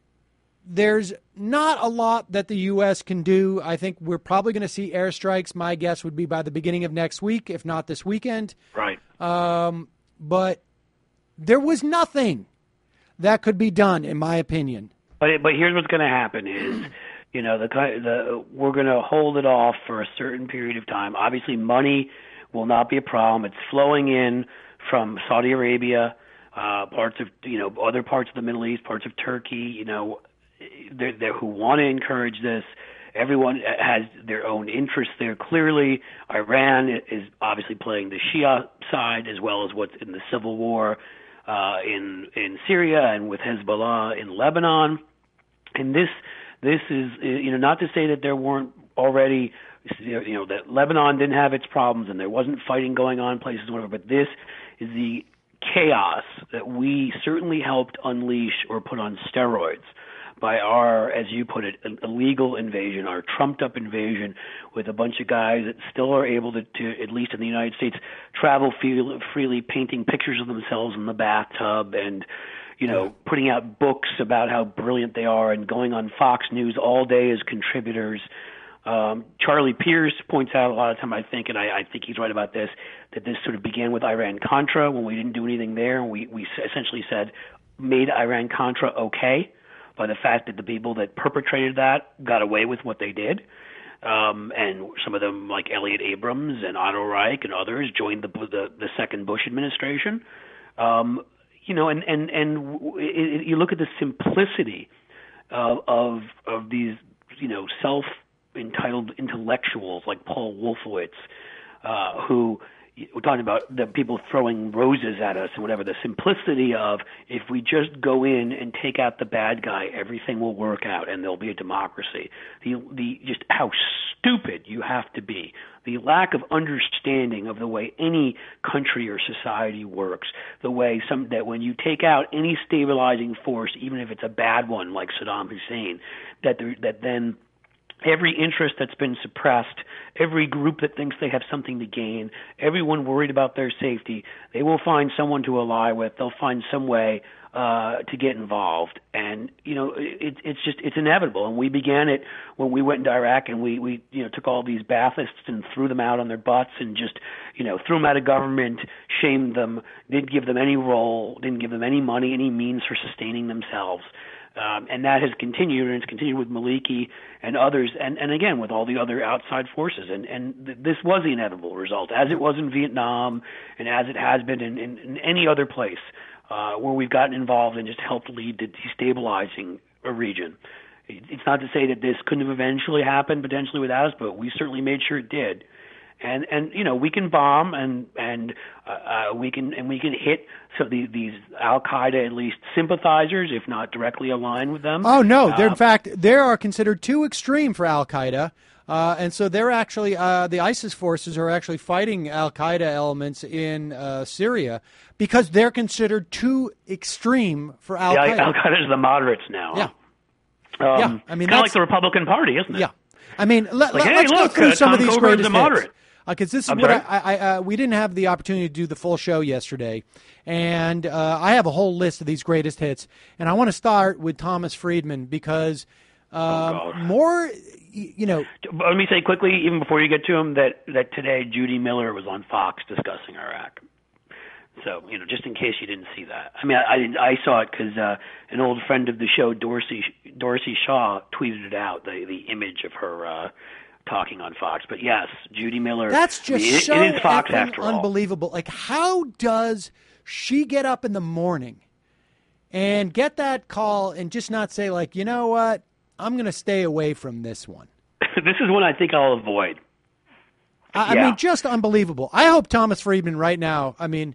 [SPEAKER 3] there's not a lot that the U S can do. I think we're probably going to see airstrikes. My guess would be by the beginning of next week, if not this weekend.
[SPEAKER 7] Right.
[SPEAKER 3] Um, but there was nothing that could be done, in my opinion.
[SPEAKER 7] But but here's what's going to happen is, You know, the the we're going to hold it off for a certain period of time. Obviously, money will not be a problem. It's flowing in from Saudi Arabia, uh, parts of you know other parts of the Middle East, parts of Turkey. You know, they're, they're who want to encourage this. Everyone has their own interests there. Clearly, Iran is obviously playing the Shia side as well as what's in the civil war uh, in in Syria and with Hezbollah in Lebanon. And this this is you know not to say that there weren't already you know that Lebanon didn't have its problems and there wasn't fighting going on in places whatever, but this is the chaos that we certainly helped unleash or put on steroids by our, as you put it, illegal invasion, our trumped-up invasion with a bunch of guys that still are able to, to at least in the United States, travel feel, freely, painting pictures of themselves in the bathtub and, you know, putting out books about how brilliant they are and going on Fox News all day as contributors. Um, Charlie Pierce points out a lot of time, I think, and I, I think he's right about this, that this sort of began with Iran-Contra when we didn't do anything there. We, we essentially said, made Iran-Contra okay, by the fact that the people that perpetrated that got away with what they did. Um, and some of them, like Elliot Abrams and Otto Reich and others, joined the the, the second Bush administration. Um, you know, and, and, and it, it, you look at the simplicity of, of, of these, you know, self-entitled intellectuals like Paul Wolfowitz, uh, who we're talking about the people throwing roses at us and whatever, the simplicity of if we just go in and take out the bad guy, everything will work out and there'll be a democracy. The, the, just how stupid you have to be. The lack of understanding of the way any country or society works, the way some, that when you take out any stabilizing force, even if it's a bad one like Saddam Hussein, that there, that then every interest that's been suppressed, every group that thinks they have something to gain, everyone worried about their safety, they will find someone to ally with. They'll find some way uh, to get involved. And, you know, it, it's just, it's inevitable. And we began it when we went into Iraq and we, we, you know, took all these Baathists and threw them out on their butts and just, you know, threw them out of government, shamed them, didn't give them any role, didn't give them any money, any means for sustaining themselves. Um, and that has continued, and it's continued with Maliki and others, and, and again with all the other outside forces. And, and th- this was the inevitable result, as it was in Vietnam and as it has been in, in, in any other place uh, where we've gotten involved and just helped lead to destabilizing a region. It's not to say that this couldn't have eventually happened potentially without us, but we certainly made sure it did. And and you know we can bomb and and uh, we can and we can hit so the, these Al Qaeda at least sympathizers, if not directly aligned with them.
[SPEAKER 3] Oh no! They're,
[SPEAKER 7] uh,
[SPEAKER 3] in fact, they are considered too extreme for Al Qaeda, uh, and so they're actually uh, the ISIS forces are actually fighting Al Qaeda elements in uh, Syria because they're considered too extreme for Al Qaeda.
[SPEAKER 7] Yeah, Al Qaeda is the moderates now.
[SPEAKER 3] Yeah,
[SPEAKER 7] um,
[SPEAKER 3] yeah. I mean,
[SPEAKER 7] kind of like the Republican Party, isn't it?
[SPEAKER 3] Yeah. I mean, let,
[SPEAKER 7] like,
[SPEAKER 3] let,
[SPEAKER 7] hey,
[SPEAKER 3] let's
[SPEAKER 7] look,
[SPEAKER 3] go through
[SPEAKER 7] uh,
[SPEAKER 3] some
[SPEAKER 7] Tom
[SPEAKER 3] of these
[SPEAKER 7] Coburn's
[SPEAKER 3] greatest
[SPEAKER 7] a moderate.
[SPEAKER 3] hits. Because uh, this is
[SPEAKER 7] I'm
[SPEAKER 3] what
[SPEAKER 7] sorry?
[SPEAKER 3] I, I, I we didn't have the opportunity to do the full show yesterday, and uh, I have a whole list of these greatest hits, and I want to start with Thomas Friedman because um,
[SPEAKER 7] oh,
[SPEAKER 3] more, you know.
[SPEAKER 7] Let me say quickly, even before you get to him, that that today Judy Miller was on Fox discussing Iraq. So, you know, just in case you didn't see that. I mean, I I, didn't, I saw it because uh, an old friend of the show, Dorsey Dorsey Shaw, tweeted it out, the the image of her uh, talking on Fox. But yes, Judy Miller.
[SPEAKER 3] That's just
[SPEAKER 7] I mean, it,
[SPEAKER 3] so
[SPEAKER 7] it is Fox after all.
[SPEAKER 3] Unbelievable. Like, how does she get up in the morning and get that call and just not say, like, you know what, I'm going to stay away from this one?
[SPEAKER 7] This is one I think I'll avoid.
[SPEAKER 3] I,
[SPEAKER 7] yeah.
[SPEAKER 3] I mean, just unbelievable. I hope Thomas Friedman right now, I mean,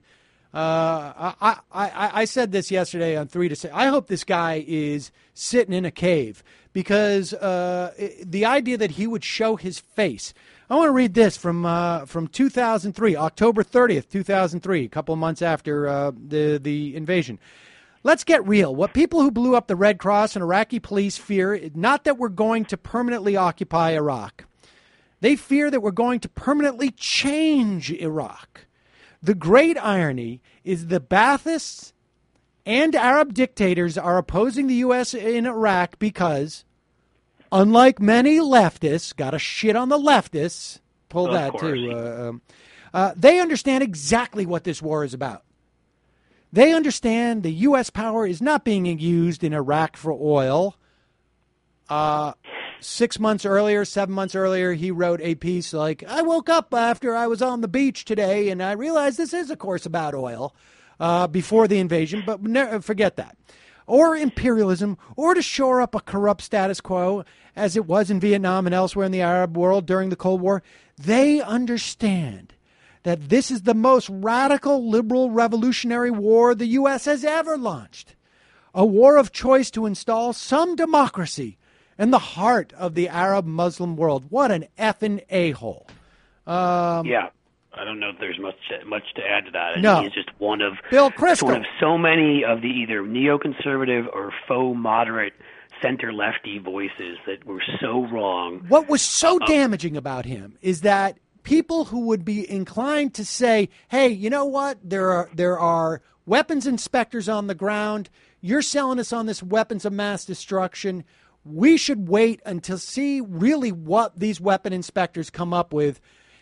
[SPEAKER 3] Uh, I, I, I said this yesterday on three to six. I hope this guy is sitting in a cave because uh, the idea that he would show his face. I want to read this from uh, from two thousand three, October thirtieth, two thousand three, a couple of months after uh, the the invasion. Let's get real. What people who blew up the Red Cross and Iraqi police fear is not that we're going to permanently occupy Iraq. They fear that we're going to permanently change Iraq. The great irony is the Baathists and Arab dictators are opposing the U S in Iraq because, unlike many leftists, got to shit on the leftists, pull
[SPEAKER 7] of
[SPEAKER 3] that
[SPEAKER 7] course.
[SPEAKER 3] too, uh, um, uh, they understand exactly what this war is about. They understand the U S power is not being used in Iraq for oil. Uh, six months earlier, seven months earlier, he wrote a piece like, I woke up after I was on the beach today and I realized this is, of course, about oil uh, before the invasion, but ne- forget that. Or imperialism, or to shore up a corrupt status quo, as it was in Vietnam and elsewhere in the Arab world during the Cold War. They understand that this is the most radical, liberal, revolutionary war the U S has ever launched. A war of choice to install some democracy in the heart of the Arab Muslim world. What an effing a-hole. Um,
[SPEAKER 7] yeah. I don't know if there's much much to add to that.
[SPEAKER 3] No.
[SPEAKER 7] He's just one of
[SPEAKER 3] Bill Kristol.
[SPEAKER 7] one of so many of the either neoconservative or faux moderate center-lefty voices that were so wrong.
[SPEAKER 3] What was so
[SPEAKER 7] Uh,
[SPEAKER 3] damaging about him is that people who would be inclined to say, hey, you know what? There are there are weapons inspectors on the ground. You're selling us on this weapons of mass destruction. We should wait until see really what these weapon inspectors come up with.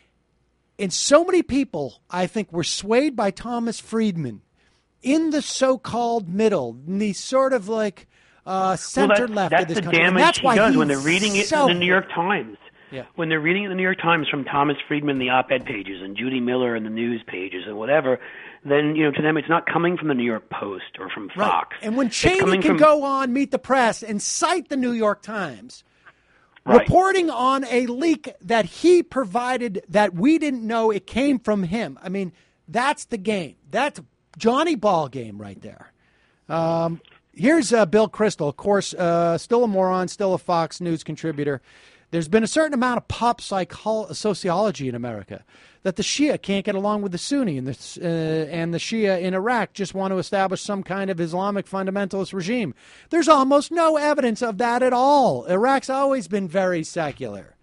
[SPEAKER 3] And so many people, I think, were swayed by Thomas Friedman in the so-called middle, in the sort of like uh, center
[SPEAKER 7] well, that,
[SPEAKER 3] left
[SPEAKER 7] that's
[SPEAKER 3] of this
[SPEAKER 7] the
[SPEAKER 3] country. And
[SPEAKER 7] damage
[SPEAKER 3] that's
[SPEAKER 7] he
[SPEAKER 3] why
[SPEAKER 7] does
[SPEAKER 3] he's
[SPEAKER 7] when they're reading it
[SPEAKER 3] so
[SPEAKER 7] in the New York Times.
[SPEAKER 3] Yeah.
[SPEAKER 7] When they're reading it in the New York Times from Thomas Friedman, the op-ed pages, and Judy Miller in the news pages, and whatever, then you know to them it's not coming from the New York Post or from Fox.
[SPEAKER 3] Right. And when
[SPEAKER 7] It's
[SPEAKER 3] Cheney
[SPEAKER 7] coming
[SPEAKER 3] can
[SPEAKER 7] from,
[SPEAKER 3] go on Meet the Press and cite the New York Times,
[SPEAKER 7] Right.
[SPEAKER 3] reporting on a leak that he provided that we didn't know it came from him. I mean, that's the game. That's Johnny Ball game right there. Um, here's uh, Bill Kristol, of course, uh, still a moron, still a Fox News contributor. There's been a certain amount of pop psycho- sociology in America that the Shia can't get along with the Sunni, and the, uh, and the Shia in Iraq just want to establish some kind of Islamic fundamentalist regime. There's almost no evidence of that at all. Iraq's always been very secular.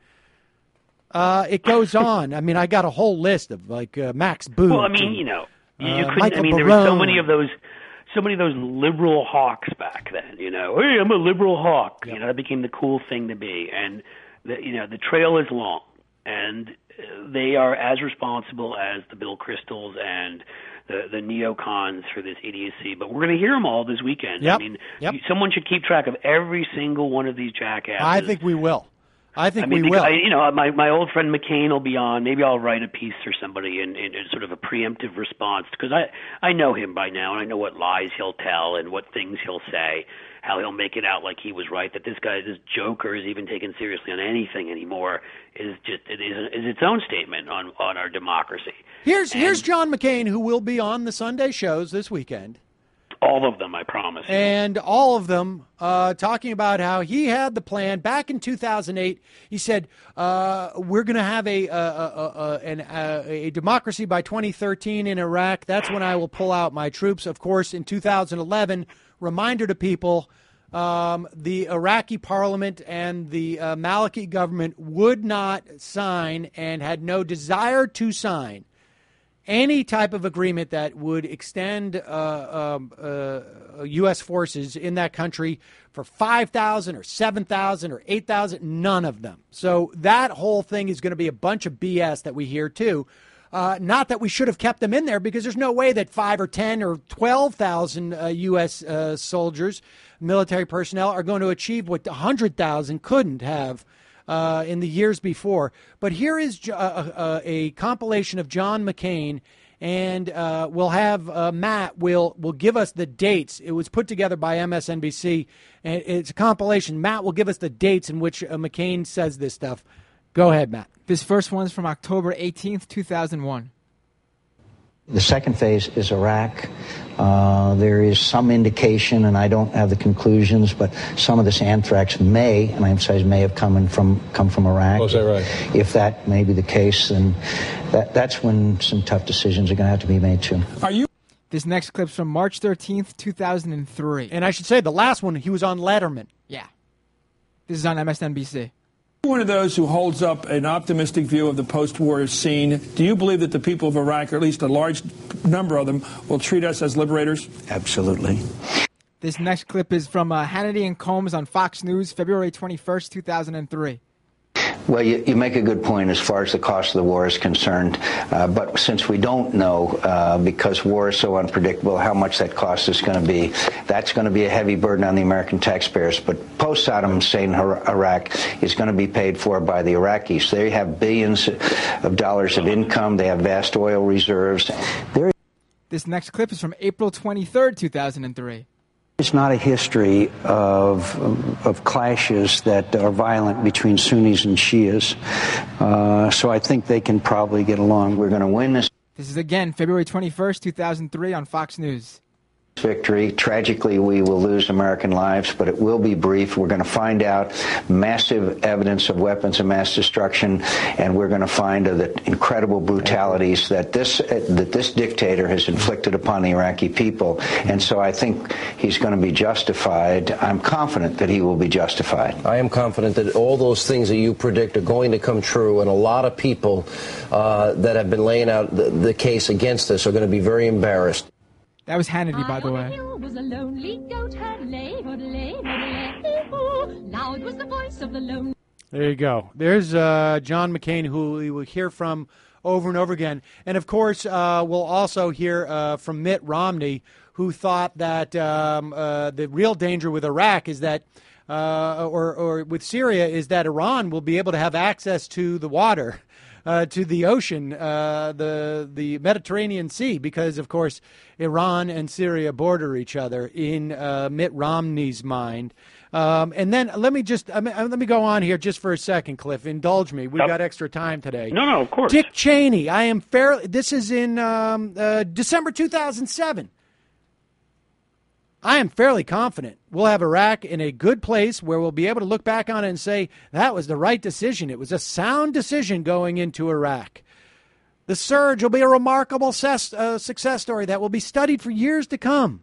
[SPEAKER 3] Uh, it goes on. I mean, I got a whole list of like uh, Max Boot.
[SPEAKER 7] Well, I mean,
[SPEAKER 3] and,
[SPEAKER 7] you know, you,
[SPEAKER 3] uh,
[SPEAKER 7] you couldn't.
[SPEAKER 3] Michael
[SPEAKER 7] I mean, there were so
[SPEAKER 3] Barone.
[SPEAKER 7] many of those, so many of those liberal hawks back then. You know, hey, I'm a liberal hawk.
[SPEAKER 3] Yep.
[SPEAKER 7] You know, that became the cool thing to be, and the, you know, the trail is long, and they are as responsible as the Bill Kristols and the, the neocons for this idiocy. But we're going to hear them all this weekend.
[SPEAKER 3] Yep.
[SPEAKER 7] I mean,
[SPEAKER 3] Yep.
[SPEAKER 7] you, someone should keep track of every single one of these jackasses.
[SPEAKER 3] I think we will. I think
[SPEAKER 7] I mean,
[SPEAKER 3] we
[SPEAKER 7] because
[SPEAKER 3] will.
[SPEAKER 7] I, you know, my my old friend McCain will be on. Maybe I'll write a piece for somebody in, in, in sort of a preemptive response because I I know him by now and I know what lies he'll tell and what things he'll say, how he'll make it out like he was right. That this guy, this joker, is even taken seriously on anything anymore is just it is, is its own statement on on our democracy.
[SPEAKER 3] Here's
[SPEAKER 7] And
[SPEAKER 3] here's John McCain, who will be on the Sunday shows this weekend.
[SPEAKER 7] all of them, I promise.
[SPEAKER 3] And all of them uh, talking about how he had the plan back in two thousand eight. He said, uh, we're going to have a, a, a, a, an, a, a democracy by twenty thirteen in Iraq. That's when I will pull out my troops. Of course, in two thousand eleven, reminder to people, um, the Iraqi parliament and the uh, Maliki government would not sign and had no desire to sign any type of agreement that would extend uh, um, uh, U S forces in that country for five thousand or seven thousand or eight thousand, none of them. So that whole thing is going to be a bunch of B S that we hear, too. Uh, not that we should have kept them in there, because there's no way that five or ten or twelve thousand uh, U S uh, soldiers, military personnel, are going to achieve what one hundred thousand couldn't have Uh, in the years before. But here is uh, uh, a compilation of John McCain, and uh, we'll have uh, Matt will will give us the dates. It was put together by M S N B C, and it's a compilation. Matt will give us the dates in which uh, McCain says this stuff. Go ahead, Matt.
[SPEAKER 5] This first one's from October eighteenth, two thousand one.
[SPEAKER 8] The second phase is Iraq. Uh, there is some indication, and I don't have the conclusions, but some of this anthrax may, and I emphasize may, have come in from come from Iraq.
[SPEAKER 9] Oh, is that right?
[SPEAKER 8] If that may be the case, then that, that's when some tough decisions are going to have to be made too.
[SPEAKER 9] Are you?
[SPEAKER 5] This next clip's from March thirteenth, two thousand three.
[SPEAKER 3] And I should say the last one, he was on Letterman.
[SPEAKER 5] Yeah. This is on M S N B C.
[SPEAKER 9] One of those who holds up an optimistic view of the post-war scene. Do you believe that the people of Iraq, or at least a large number of them, will treat us as liberators?
[SPEAKER 8] Absolutely.
[SPEAKER 5] This next clip is from uh, Hannity and Combs on Fox News, February twenty-first, two thousand three.
[SPEAKER 8] Well, you, you make a good point as far as the cost of the war is concerned. Uh, but since we don't know, uh, because war is so unpredictable, how much that cost is going to be, that's going to be a heavy burden on the American taxpayers. But post-Saddam Hussein Iraq is going to be paid for by the Iraqis. They have billions of dollars of income. They have vast oil reserves. There
[SPEAKER 5] This next clip is from April twenty-third, two thousand three.
[SPEAKER 10] It's not a history of of clashes that are violent between Sunnis and Shias, uh, so I think they can probably get along.
[SPEAKER 8] We're going to win this.
[SPEAKER 5] This is again February twenty-first, two thousand three on Fox News.
[SPEAKER 8] Victory. Tragically, we will lose American lives, but it will be brief. We're going to find out massive evidence of weapons of mass destruction, and we're going to find uh, the incredible brutalities that this uh, that this dictator has inflicted upon the Iraqi people. And so I think he's going to be justified. I'm confident that he will be justified.
[SPEAKER 11] I am confident that all those things that you predict are going to come true, and a lot of people uh, that have been laying out the, the case against this are going to be very embarrassed.
[SPEAKER 5] That was Hannity, by the way.
[SPEAKER 12] Was a lonely goat, hurley, hurley, hurley, loud was the voice of the lonely.
[SPEAKER 3] There you go. There's uh, John McCain, who we will hear from over and over again. And, of course, uh, we'll also hear uh, from Mitt Romney, who thought that um, uh, the real danger with Iraq is that, uh, or, or with Syria, is that Iran will be able to have access to the water. Uh, to the ocean, uh, the the Mediterranean Sea, because, of course, Iran and Syria border each other in uh, Mitt Romney's mind. Um, and then let me just I mean, let me go on here just for a second, Cliff. Indulge me. We've got extra time today.
[SPEAKER 7] No, no, of course.
[SPEAKER 3] Dick Cheney. I am fairly. This is in um, uh, December two thousand seven. I am fairly confident we'll have Iraq in a good place where we'll be able to look back on it and say that was the right decision. It was a sound decision going into Iraq. The surge will be a remarkable ses- uh, success story that will be studied for years to come.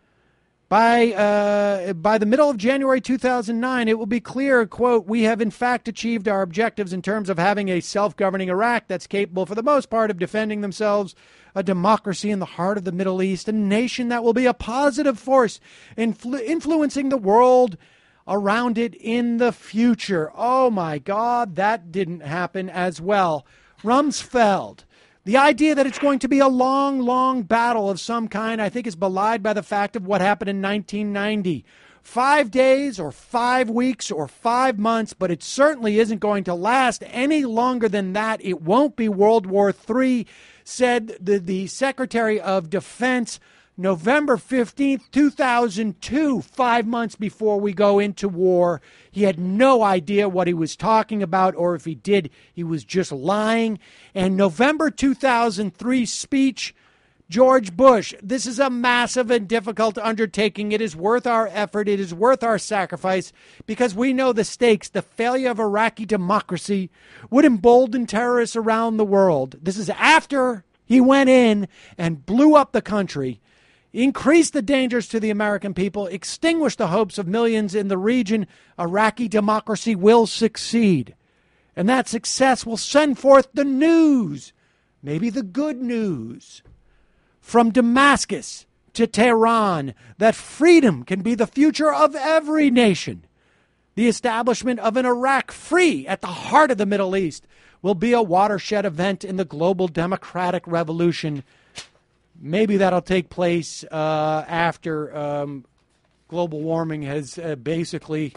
[SPEAKER 3] By uh, by the middle of January two thousand nine, it will be clear, quote, we have in fact achieved our objectives in terms of having a self-governing Iraq that's capable for the most part of defending themselves, a democracy in the heart of the Middle East, a nation that will be a positive force influ- influencing the world around it in the future. Oh, my God, that didn't happen as well. Rumsfeld. The idea that it's going to be a long, long battle of some kind, I think, is belied by the fact of what happened in nineteen ninety. Five days or five weeks or five months, but it certainly isn't going to last any longer than that. It won't be World War Three, said the, the Secretary of Defense November fifteenth, two thousand two, five months before we go into war. He had no idea what he was talking about, or if he did, he was just lying. And November two thousand three speech, George Bush, this is a massive and difficult undertaking. It is worth our effort. It is worth our sacrifice because we know the stakes. The failure of Iraqi democracy would embolden terrorists around the world. This is after he went in and blew up the country, increased the dangers to the American people, extinguished the hopes of millions in the region. Iraqi democracy will succeed. And that success will send forth the news, maybe the good news, from Damascus to Tehran, that freedom can be the future of every nation. The establishment of an Iraq free at the heart of the Middle East will be a watershed event in the global democratic revolution. Maybe that'll take place uh, after um, global warming has uh, basically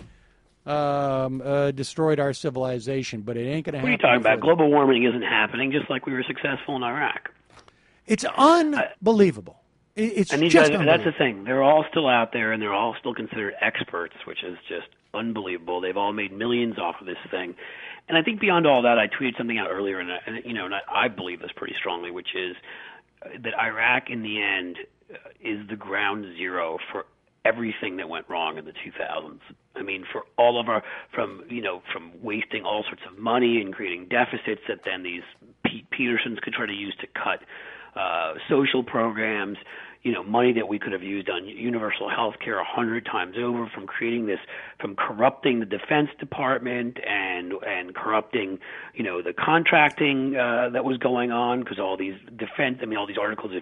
[SPEAKER 3] um, uh, destroyed our civilization, but it ain't going to happen.
[SPEAKER 7] What are you talking about? Global warming isn't happening, just like we were successful in Iraq.
[SPEAKER 3] It's unbelievable. It's
[SPEAKER 7] and these
[SPEAKER 3] just
[SPEAKER 7] guys, that's the thing. They're all still out there, and they're all still considered experts, which is just unbelievable. They've all made millions off of this thing. And I think beyond all that, I tweeted something out earlier, and, and you know, and I, I believe this pretty strongly, which is that Iraq, in the end, uh, is the ground zero for everything that went wrong in the two thousands. I mean, for all of our, from, you know, from wasting all sorts of money and creating deficits that then these Pete Petersons could try to use to cut uh, social programs, you know, money that we could have used on universal health care a hundred times over, from creating this, from corrupting the Defense Department and and corrupting, you know, the contracting uh, that was going on, because all these defense, I mean, all these articles, if you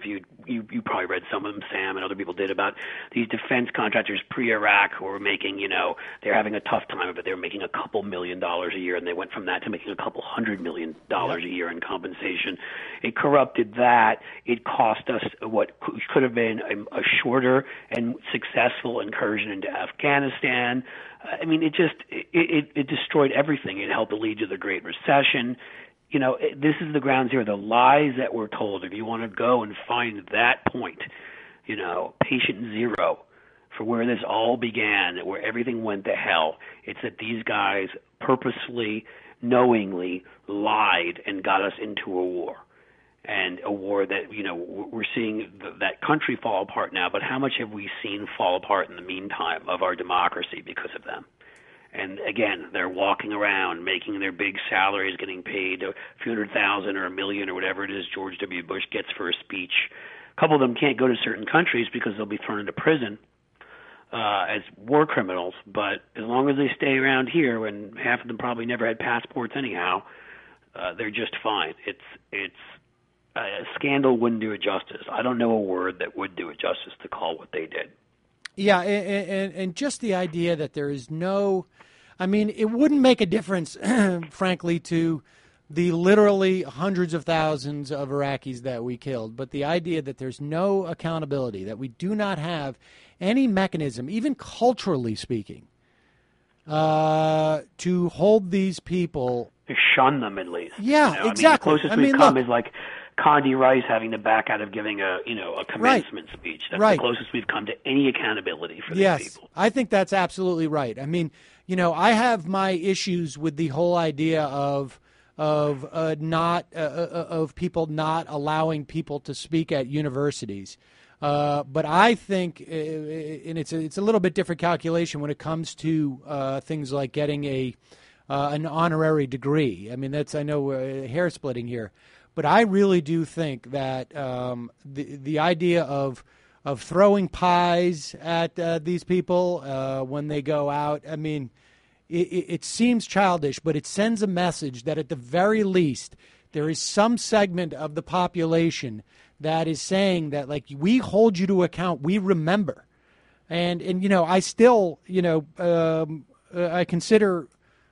[SPEAKER 7] you you probably read some of them, Sam, and other people did, about these defense contractors pre-Iraq who were making, you know, they're having a tough time of it. They were making a couple million dollars a year, and they went from that to making a couple hundred million dollars a year in compensation. It corrupted that. It cost us what could have been a, a shorter and successful incursion into Afghanistan. I mean, it just it, it, it destroyed everything. It helped to lead to the Great Recession. You know, this is the ground zero. The lies that we're told, if you want to go and find that point, you know, patient zero for where this all began, where everything went to hell, it's that these guys purposefully, knowingly lied and got us into a war. And a war that, you know, we're seeing th- that country fall apart now, but how much have we seen fall apart in the meantime of our democracy because of them? And again, they're walking around, making their big salaries, getting paid a few hundred thousand or a million or whatever it is George W. Bush gets for a speech. A couple of them can't go to certain countries because they'll be thrown into prison uh, as war criminals. But as long as they stay around here, when half of them probably never had passports anyhow, uh, they're just fine. It's it's uh, a scandal wouldn't do it justice. I don't know a word that would do it justice to call what they did.
[SPEAKER 3] Yeah, and, and, and just the idea that there is no, I mean, it wouldn't make a difference, frankly, to the literally hundreds of thousands of Iraqis that we killed. But the idea that there's no accountability, that we do not have any mechanism, even culturally speaking, uh, to hold these people.
[SPEAKER 7] To shun them, at least.
[SPEAKER 3] Yeah,
[SPEAKER 7] you know?
[SPEAKER 3] exactly.
[SPEAKER 7] I mean, the closest
[SPEAKER 3] I
[SPEAKER 7] we've
[SPEAKER 3] mean,
[SPEAKER 7] come
[SPEAKER 3] look,
[SPEAKER 7] is like Condi Rice having to back out of giving a, you know, a commencement
[SPEAKER 3] Right.
[SPEAKER 7] speech. That's
[SPEAKER 3] Right.
[SPEAKER 7] the closest we've come to any accountability for
[SPEAKER 3] yes,
[SPEAKER 7] these people.
[SPEAKER 3] I think that's absolutely right. I mean, you know, I have my issues with the whole idea of of uh, not uh, uh, of people not allowing people to speak at universities. Uh, but I think, uh, and it's a, it's a little bit different calculation when it comes to uh, things like getting a uh, an honorary degree. I mean, that's I know uh, hair splitting here, but I really do think that um, the the idea of of throwing pies at uh, these people uh, when they go out, I mean, it, it seems childish, but it sends a message that at the very least there is some segment of the population that is saying that, like, we hold you to account, we remember. And, and you know, I still, you know, um, uh, I consider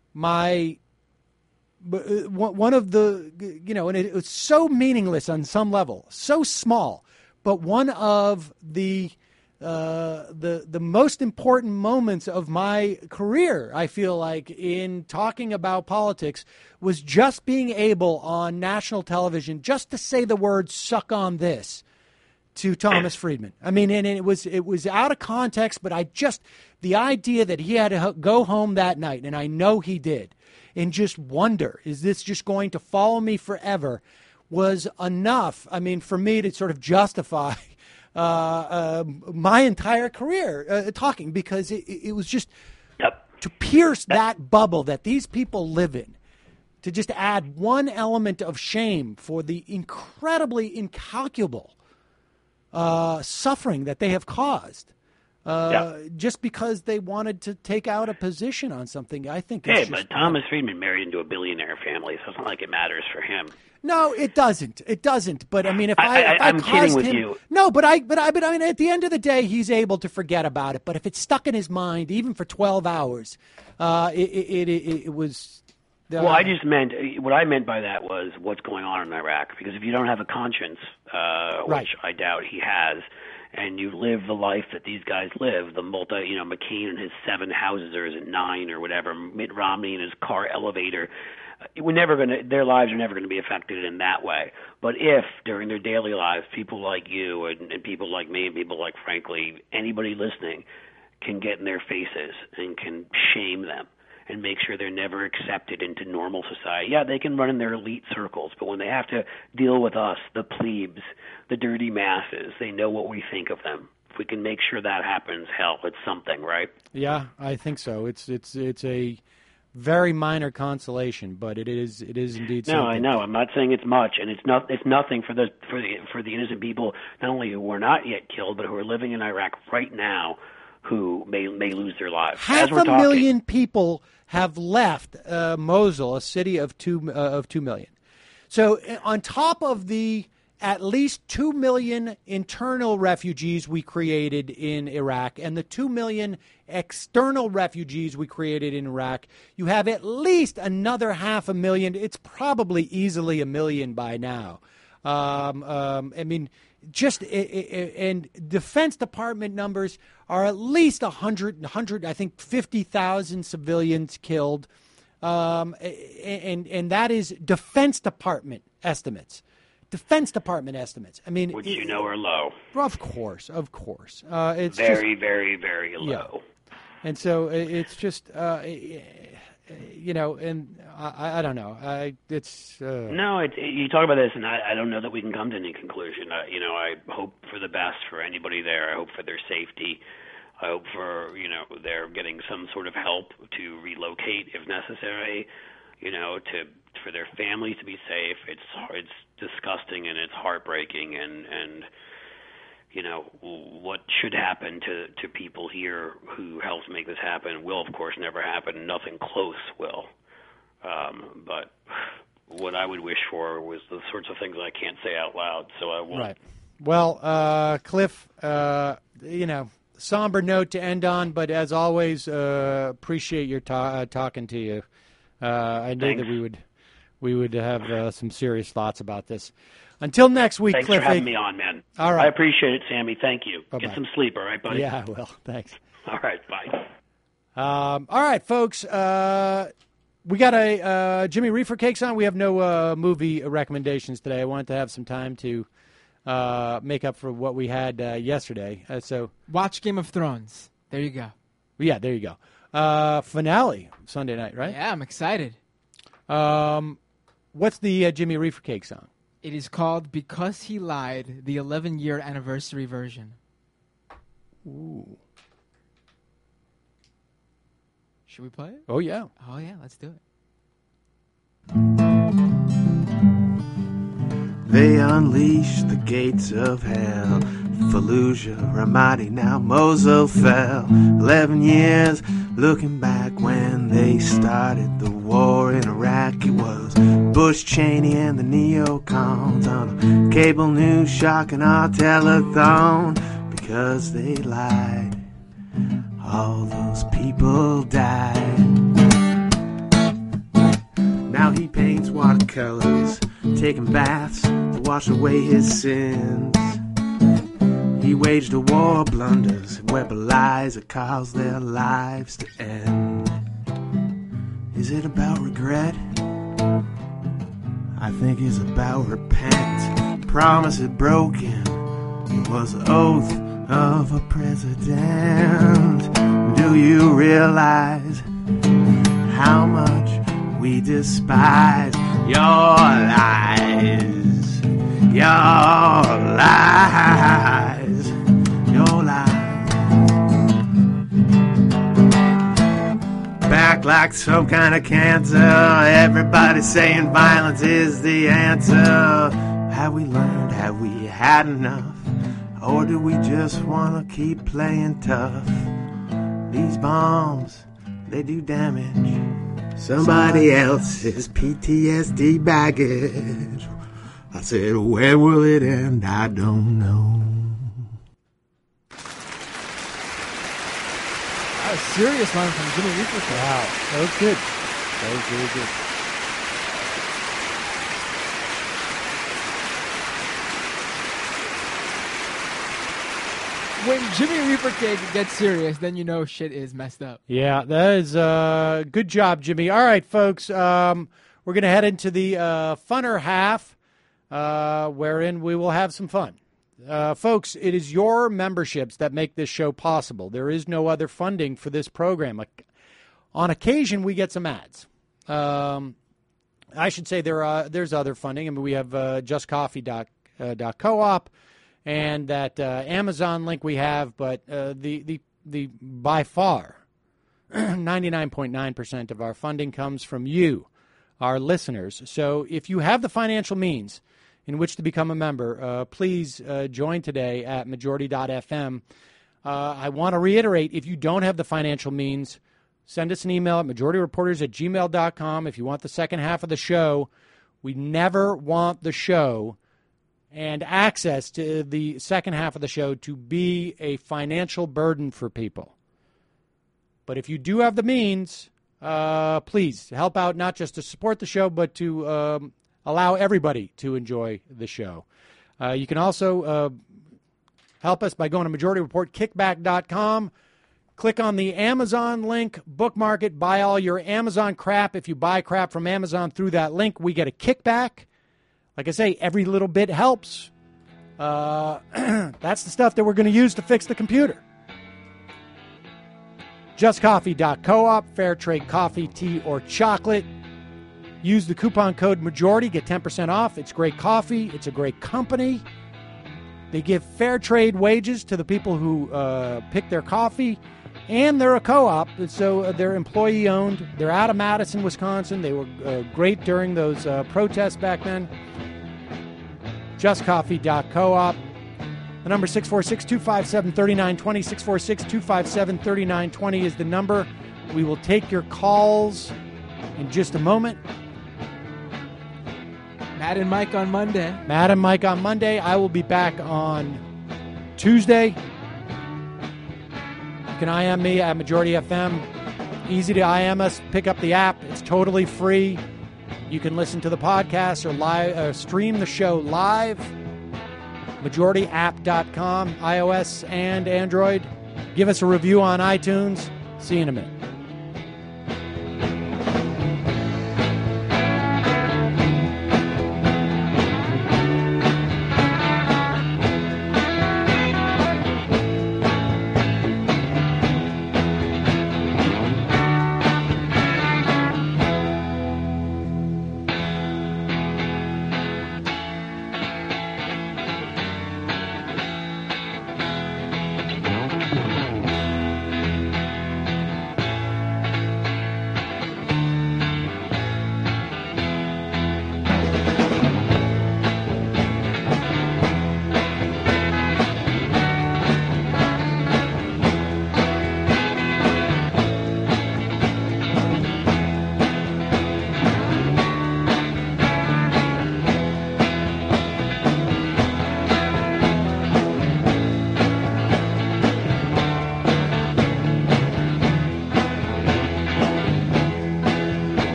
[SPEAKER 3] my, uh, one of the, you know, and it, it's so meaningless on some level, so small, but one of the, uh, the, the most important moments of my career, I feel like, in talking about politics was just being able on national television just to say the word "suck on this" to Thomas Friedman. I mean, and it was it was out of context, but I just, the idea that he had to go home that night, and I know he did, and just wonder, is this just going to follow me forever, was enough, I mean, for me to sort of justify uh, uh, my entire career uh, talking, because it, it was just
[SPEAKER 7] yep.
[SPEAKER 3] to pierce that bubble that these people live in, to just add one element of shame for the incredibly incalculable uh, suffering that they have caused, uh,
[SPEAKER 7] yeah.
[SPEAKER 3] just because they wanted to take out a position on something. I think.
[SPEAKER 7] Hey,
[SPEAKER 3] it's
[SPEAKER 7] but
[SPEAKER 3] just,
[SPEAKER 7] Thomas Friedman married into a billionaire family, so it's not like it matters for him.
[SPEAKER 3] No, it doesn't. It doesn't. But I mean, if I,
[SPEAKER 7] I,
[SPEAKER 3] if
[SPEAKER 7] I
[SPEAKER 3] I
[SPEAKER 7] I'm
[SPEAKER 3] caused
[SPEAKER 7] kidding with
[SPEAKER 3] him,
[SPEAKER 7] you.
[SPEAKER 3] No, but I, but I, but I mean, at the end of the day, he's able to forget about it. But if it's stuck in his mind, even for twelve hours, uh, it, it, it, it was. Uh,
[SPEAKER 7] Well, I just meant, what I meant by that was what's going on in Iraq. Because if you don't have a conscience, uh, which
[SPEAKER 3] Right.
[SPEAKER 7] I doubt he has, and you live the life that these guys live, the multi, you know, McCain and his seven houses, or is it nine or whatever, Mitt Romney and his car elevator, we're never going to, their lives are never going to be affected in that way. But if during their daily lives, people like you and, and people like me and people like, frankly, anybody listening can get in their faces and can shame them and make sure they're never accepted into normal society. Yeah, they can run in their elite circles, but when they have to deal with us, the plebes, the dirty masses, they know what we think of them. If we can make sure that happens, hell, it's something, right?
[SPEAKER 3] Yeah, I think so. It's it's it's a very minor consolation, but it is it is indeed
[SPEAKER 7] No,
[SPEAKER 3] something.
[SPEAKER 7] I know. I'm not saying it's much, and it's not it's nothing for the for the for the innocent people, not only who were not yet killed, but who are living in Iraq right now, who may may lose their lives.
[SPEAKER 3] Half
[SPEAKER 7] As we're
[SPEAKER 3] a
[SPEAKER 7] talking,
[SPEAKER 3] million people have left uh, Mosul, a city of two uh, of two million. So, uh, on top of the at least two million internal refugees we created in Iraq and the two million external refugees we created in Iraq, you have at least another half a million. It's probably easily a million by now. Um, um, I mean, just and Defense Department numbers are at least one hundred, one hundred I think fifty thousand civilians killed. Um, and and that is Defense Department estimates. Defense Department estimates. I mean,
[SPEAKER 7] which you know are low.
[SPEAKER 3] Of course, of course. Uh, it's
[SPEAKER 7] very,
[SPEAKER 3] just,
[SPEAKER 7] very, very low.
[SPEAKER 3] Yeah. And so it's just, uh, you know, and I, I don't know. I it's uh,
[SPEAKER 7] no. It, you talk about this, and I, I don't know that we can come to any conclusion. I, you know, I hope for the best for anybody there. I hope for their safety. I hope for, you know, they're getting some sort of help to relocate if necessary, you know, to for their families to be safe. It's it's disgusting and it's heartbreaking, and, and you know, what should happen to, to people here who helped make this happen will, of course, never happen. Nothing close will. Um, but what I would wish for was the sorts of things I can't say out loud, so I won't. Right.
[SPEAKER 3] Well, uh, Cliff, uh, you know, somber note to end on, but as always, uh, appreciate your ta- uh, talking to you. Uh, I knew
[SPEAKER 7] Thanks.
[SPEAKER 3] that we would we would have uh, some serious thoughts about this. Until next week,
[SPEAKER 7] Thanks
[SPEAKER 3] Cliff.
[SPEAKER 7] for having me on, man.
[SPEAKER 3] All right.
[SPEAKER 7] I appreciate it, Sammy. Thank you.
[SPEAKER 3] Bye-bye.
[SPEAKER 7] Get some sleep, all right, buddy?
[SPEAKER 3] Yeah, I will. Thanks.
[SPEAKER 7] All right, bye.
[SPEAKER 3] Um, all right, folks. Uh, we got a uh, Jimmy Reefer Cakes on. We have no uh, movie recommendations today. I wanted to have some time to uh, make up for what we had uh, yesterday. Uh, so
[SPEAKER 5] watch Game of Thrones. There you go.
[SPEAKER 3] Yeah, there you go. Uh, finale Sunday night, right?
[SPEAKER 5] Yeah, I'm excited.
[SPEAKER 3] Um, what's the uh, Jimmy Reefer Cake song?
[SPEAKER 5] It is called Because He Lied, the eleven-year anniversary version.
[SPEAKER 3] Ooh.
[SPEAKER 5] Should we play it?
[SPEAKER 3] Oh, yeah.
[SPEAKER 5] Oh, yeah, let's do it.
[SPEAKER 6] They unleashed the gates of hell. Fallujah, Ramadi, now Mosul fell. Eleven years looking back when they started the war in Iraq. It was Bush, Cheney, and the neocons on a cable news shocking our telethon. Because they lied, all those people died. Now he paints watercolors, taking baths to wash away his sins. He waged a war of blunders, weapon lies that caused their lives to end. Is it about regret? I think it's about repent. Promise it broken. It was the oath of a president. Do you realize how much we despise your lies? Your lies. Your lies. Back like some kind of cancer. Everybody saying violence is the answer. Have we learned? Have we had enough? Or do we just want to keep playing tough? These bombs, they do damage. Somebody else's P T S D baggage. I said, where will it end? I don't know.
[SPEAKER 5] That was a serious one from Jimmy Reefer.
[SPEAKER 3] Wow, that was good. That was really good.
[SPEAKER 5] When Jimmy Reefer Cake gets serious, then you know shit is messed up.
[SPEAKER 3] Yeah, that is uh, good job, Jimmy. All right, folks, um, we're going to head into the uh, funner half, uh, wherein we will have some fun. Uh, folks, it is your memberships that make this show possible. There is no other funding for this program. On occasion, we get some ads. Um, I should say there are, there's other funding. I mean, we have uh, just coffee dot coop. And that uh, Amazon link we have, but uh, the, the the by far ninety-nine point nine percent of our funding comes from you, our listeners. So if you have the financial means in which to become a member, uh, please uh, join today at majority dot f m. Uh, I want to reiterate, if you don't have the financial means, send us an email at majority reporters at gmail dot com. If you want the second half of the show, we never want the show and access to the second half of the show to be a financial burden for people. But if you do have the means, uh, please help out, not just to support the show, but to um, allow everybody to enjoy the show. Uh, you can also uh, help us by going to majority report kickback dot com. Click on the Amazon link, bookmark it, buy all your Amazon crap. If you buy crap from Amazon through that link, we get a kickback. Like I say, every little bit helps. Uh, that's the stuff that we're going to use to fix the computer. just coffee dot coop, fair trade coffee, tea, or chocolate. Use the coupon code MAJORITY, get ten percent off. It's great coffee. It's a great company. They give fair trade wages to the people who uh, pick their coffee, and they're a co-op, so they're employee-owned. They're out of Madison, Wisconsin. They were uh, great during those uh, protests back then. just coffee dot coop. The number six four six, two five seven, three nine two zero, six four six, two five seven, three nine two zero is the number. We will take your calls in just a moment.
[SPEAKER 5] Matt and Mike on Monday.
[SPEAKER 3] Matt and Mike on Monday. I will be back on Tuesday. You can I M me at Majority F M. Easy to I M us. Pick up the app. It's totally free. You can listen to the podcast or live uh, stream the show live. majority app dot com, iOS and Android. Give us a review on iTunes. See you in a minute.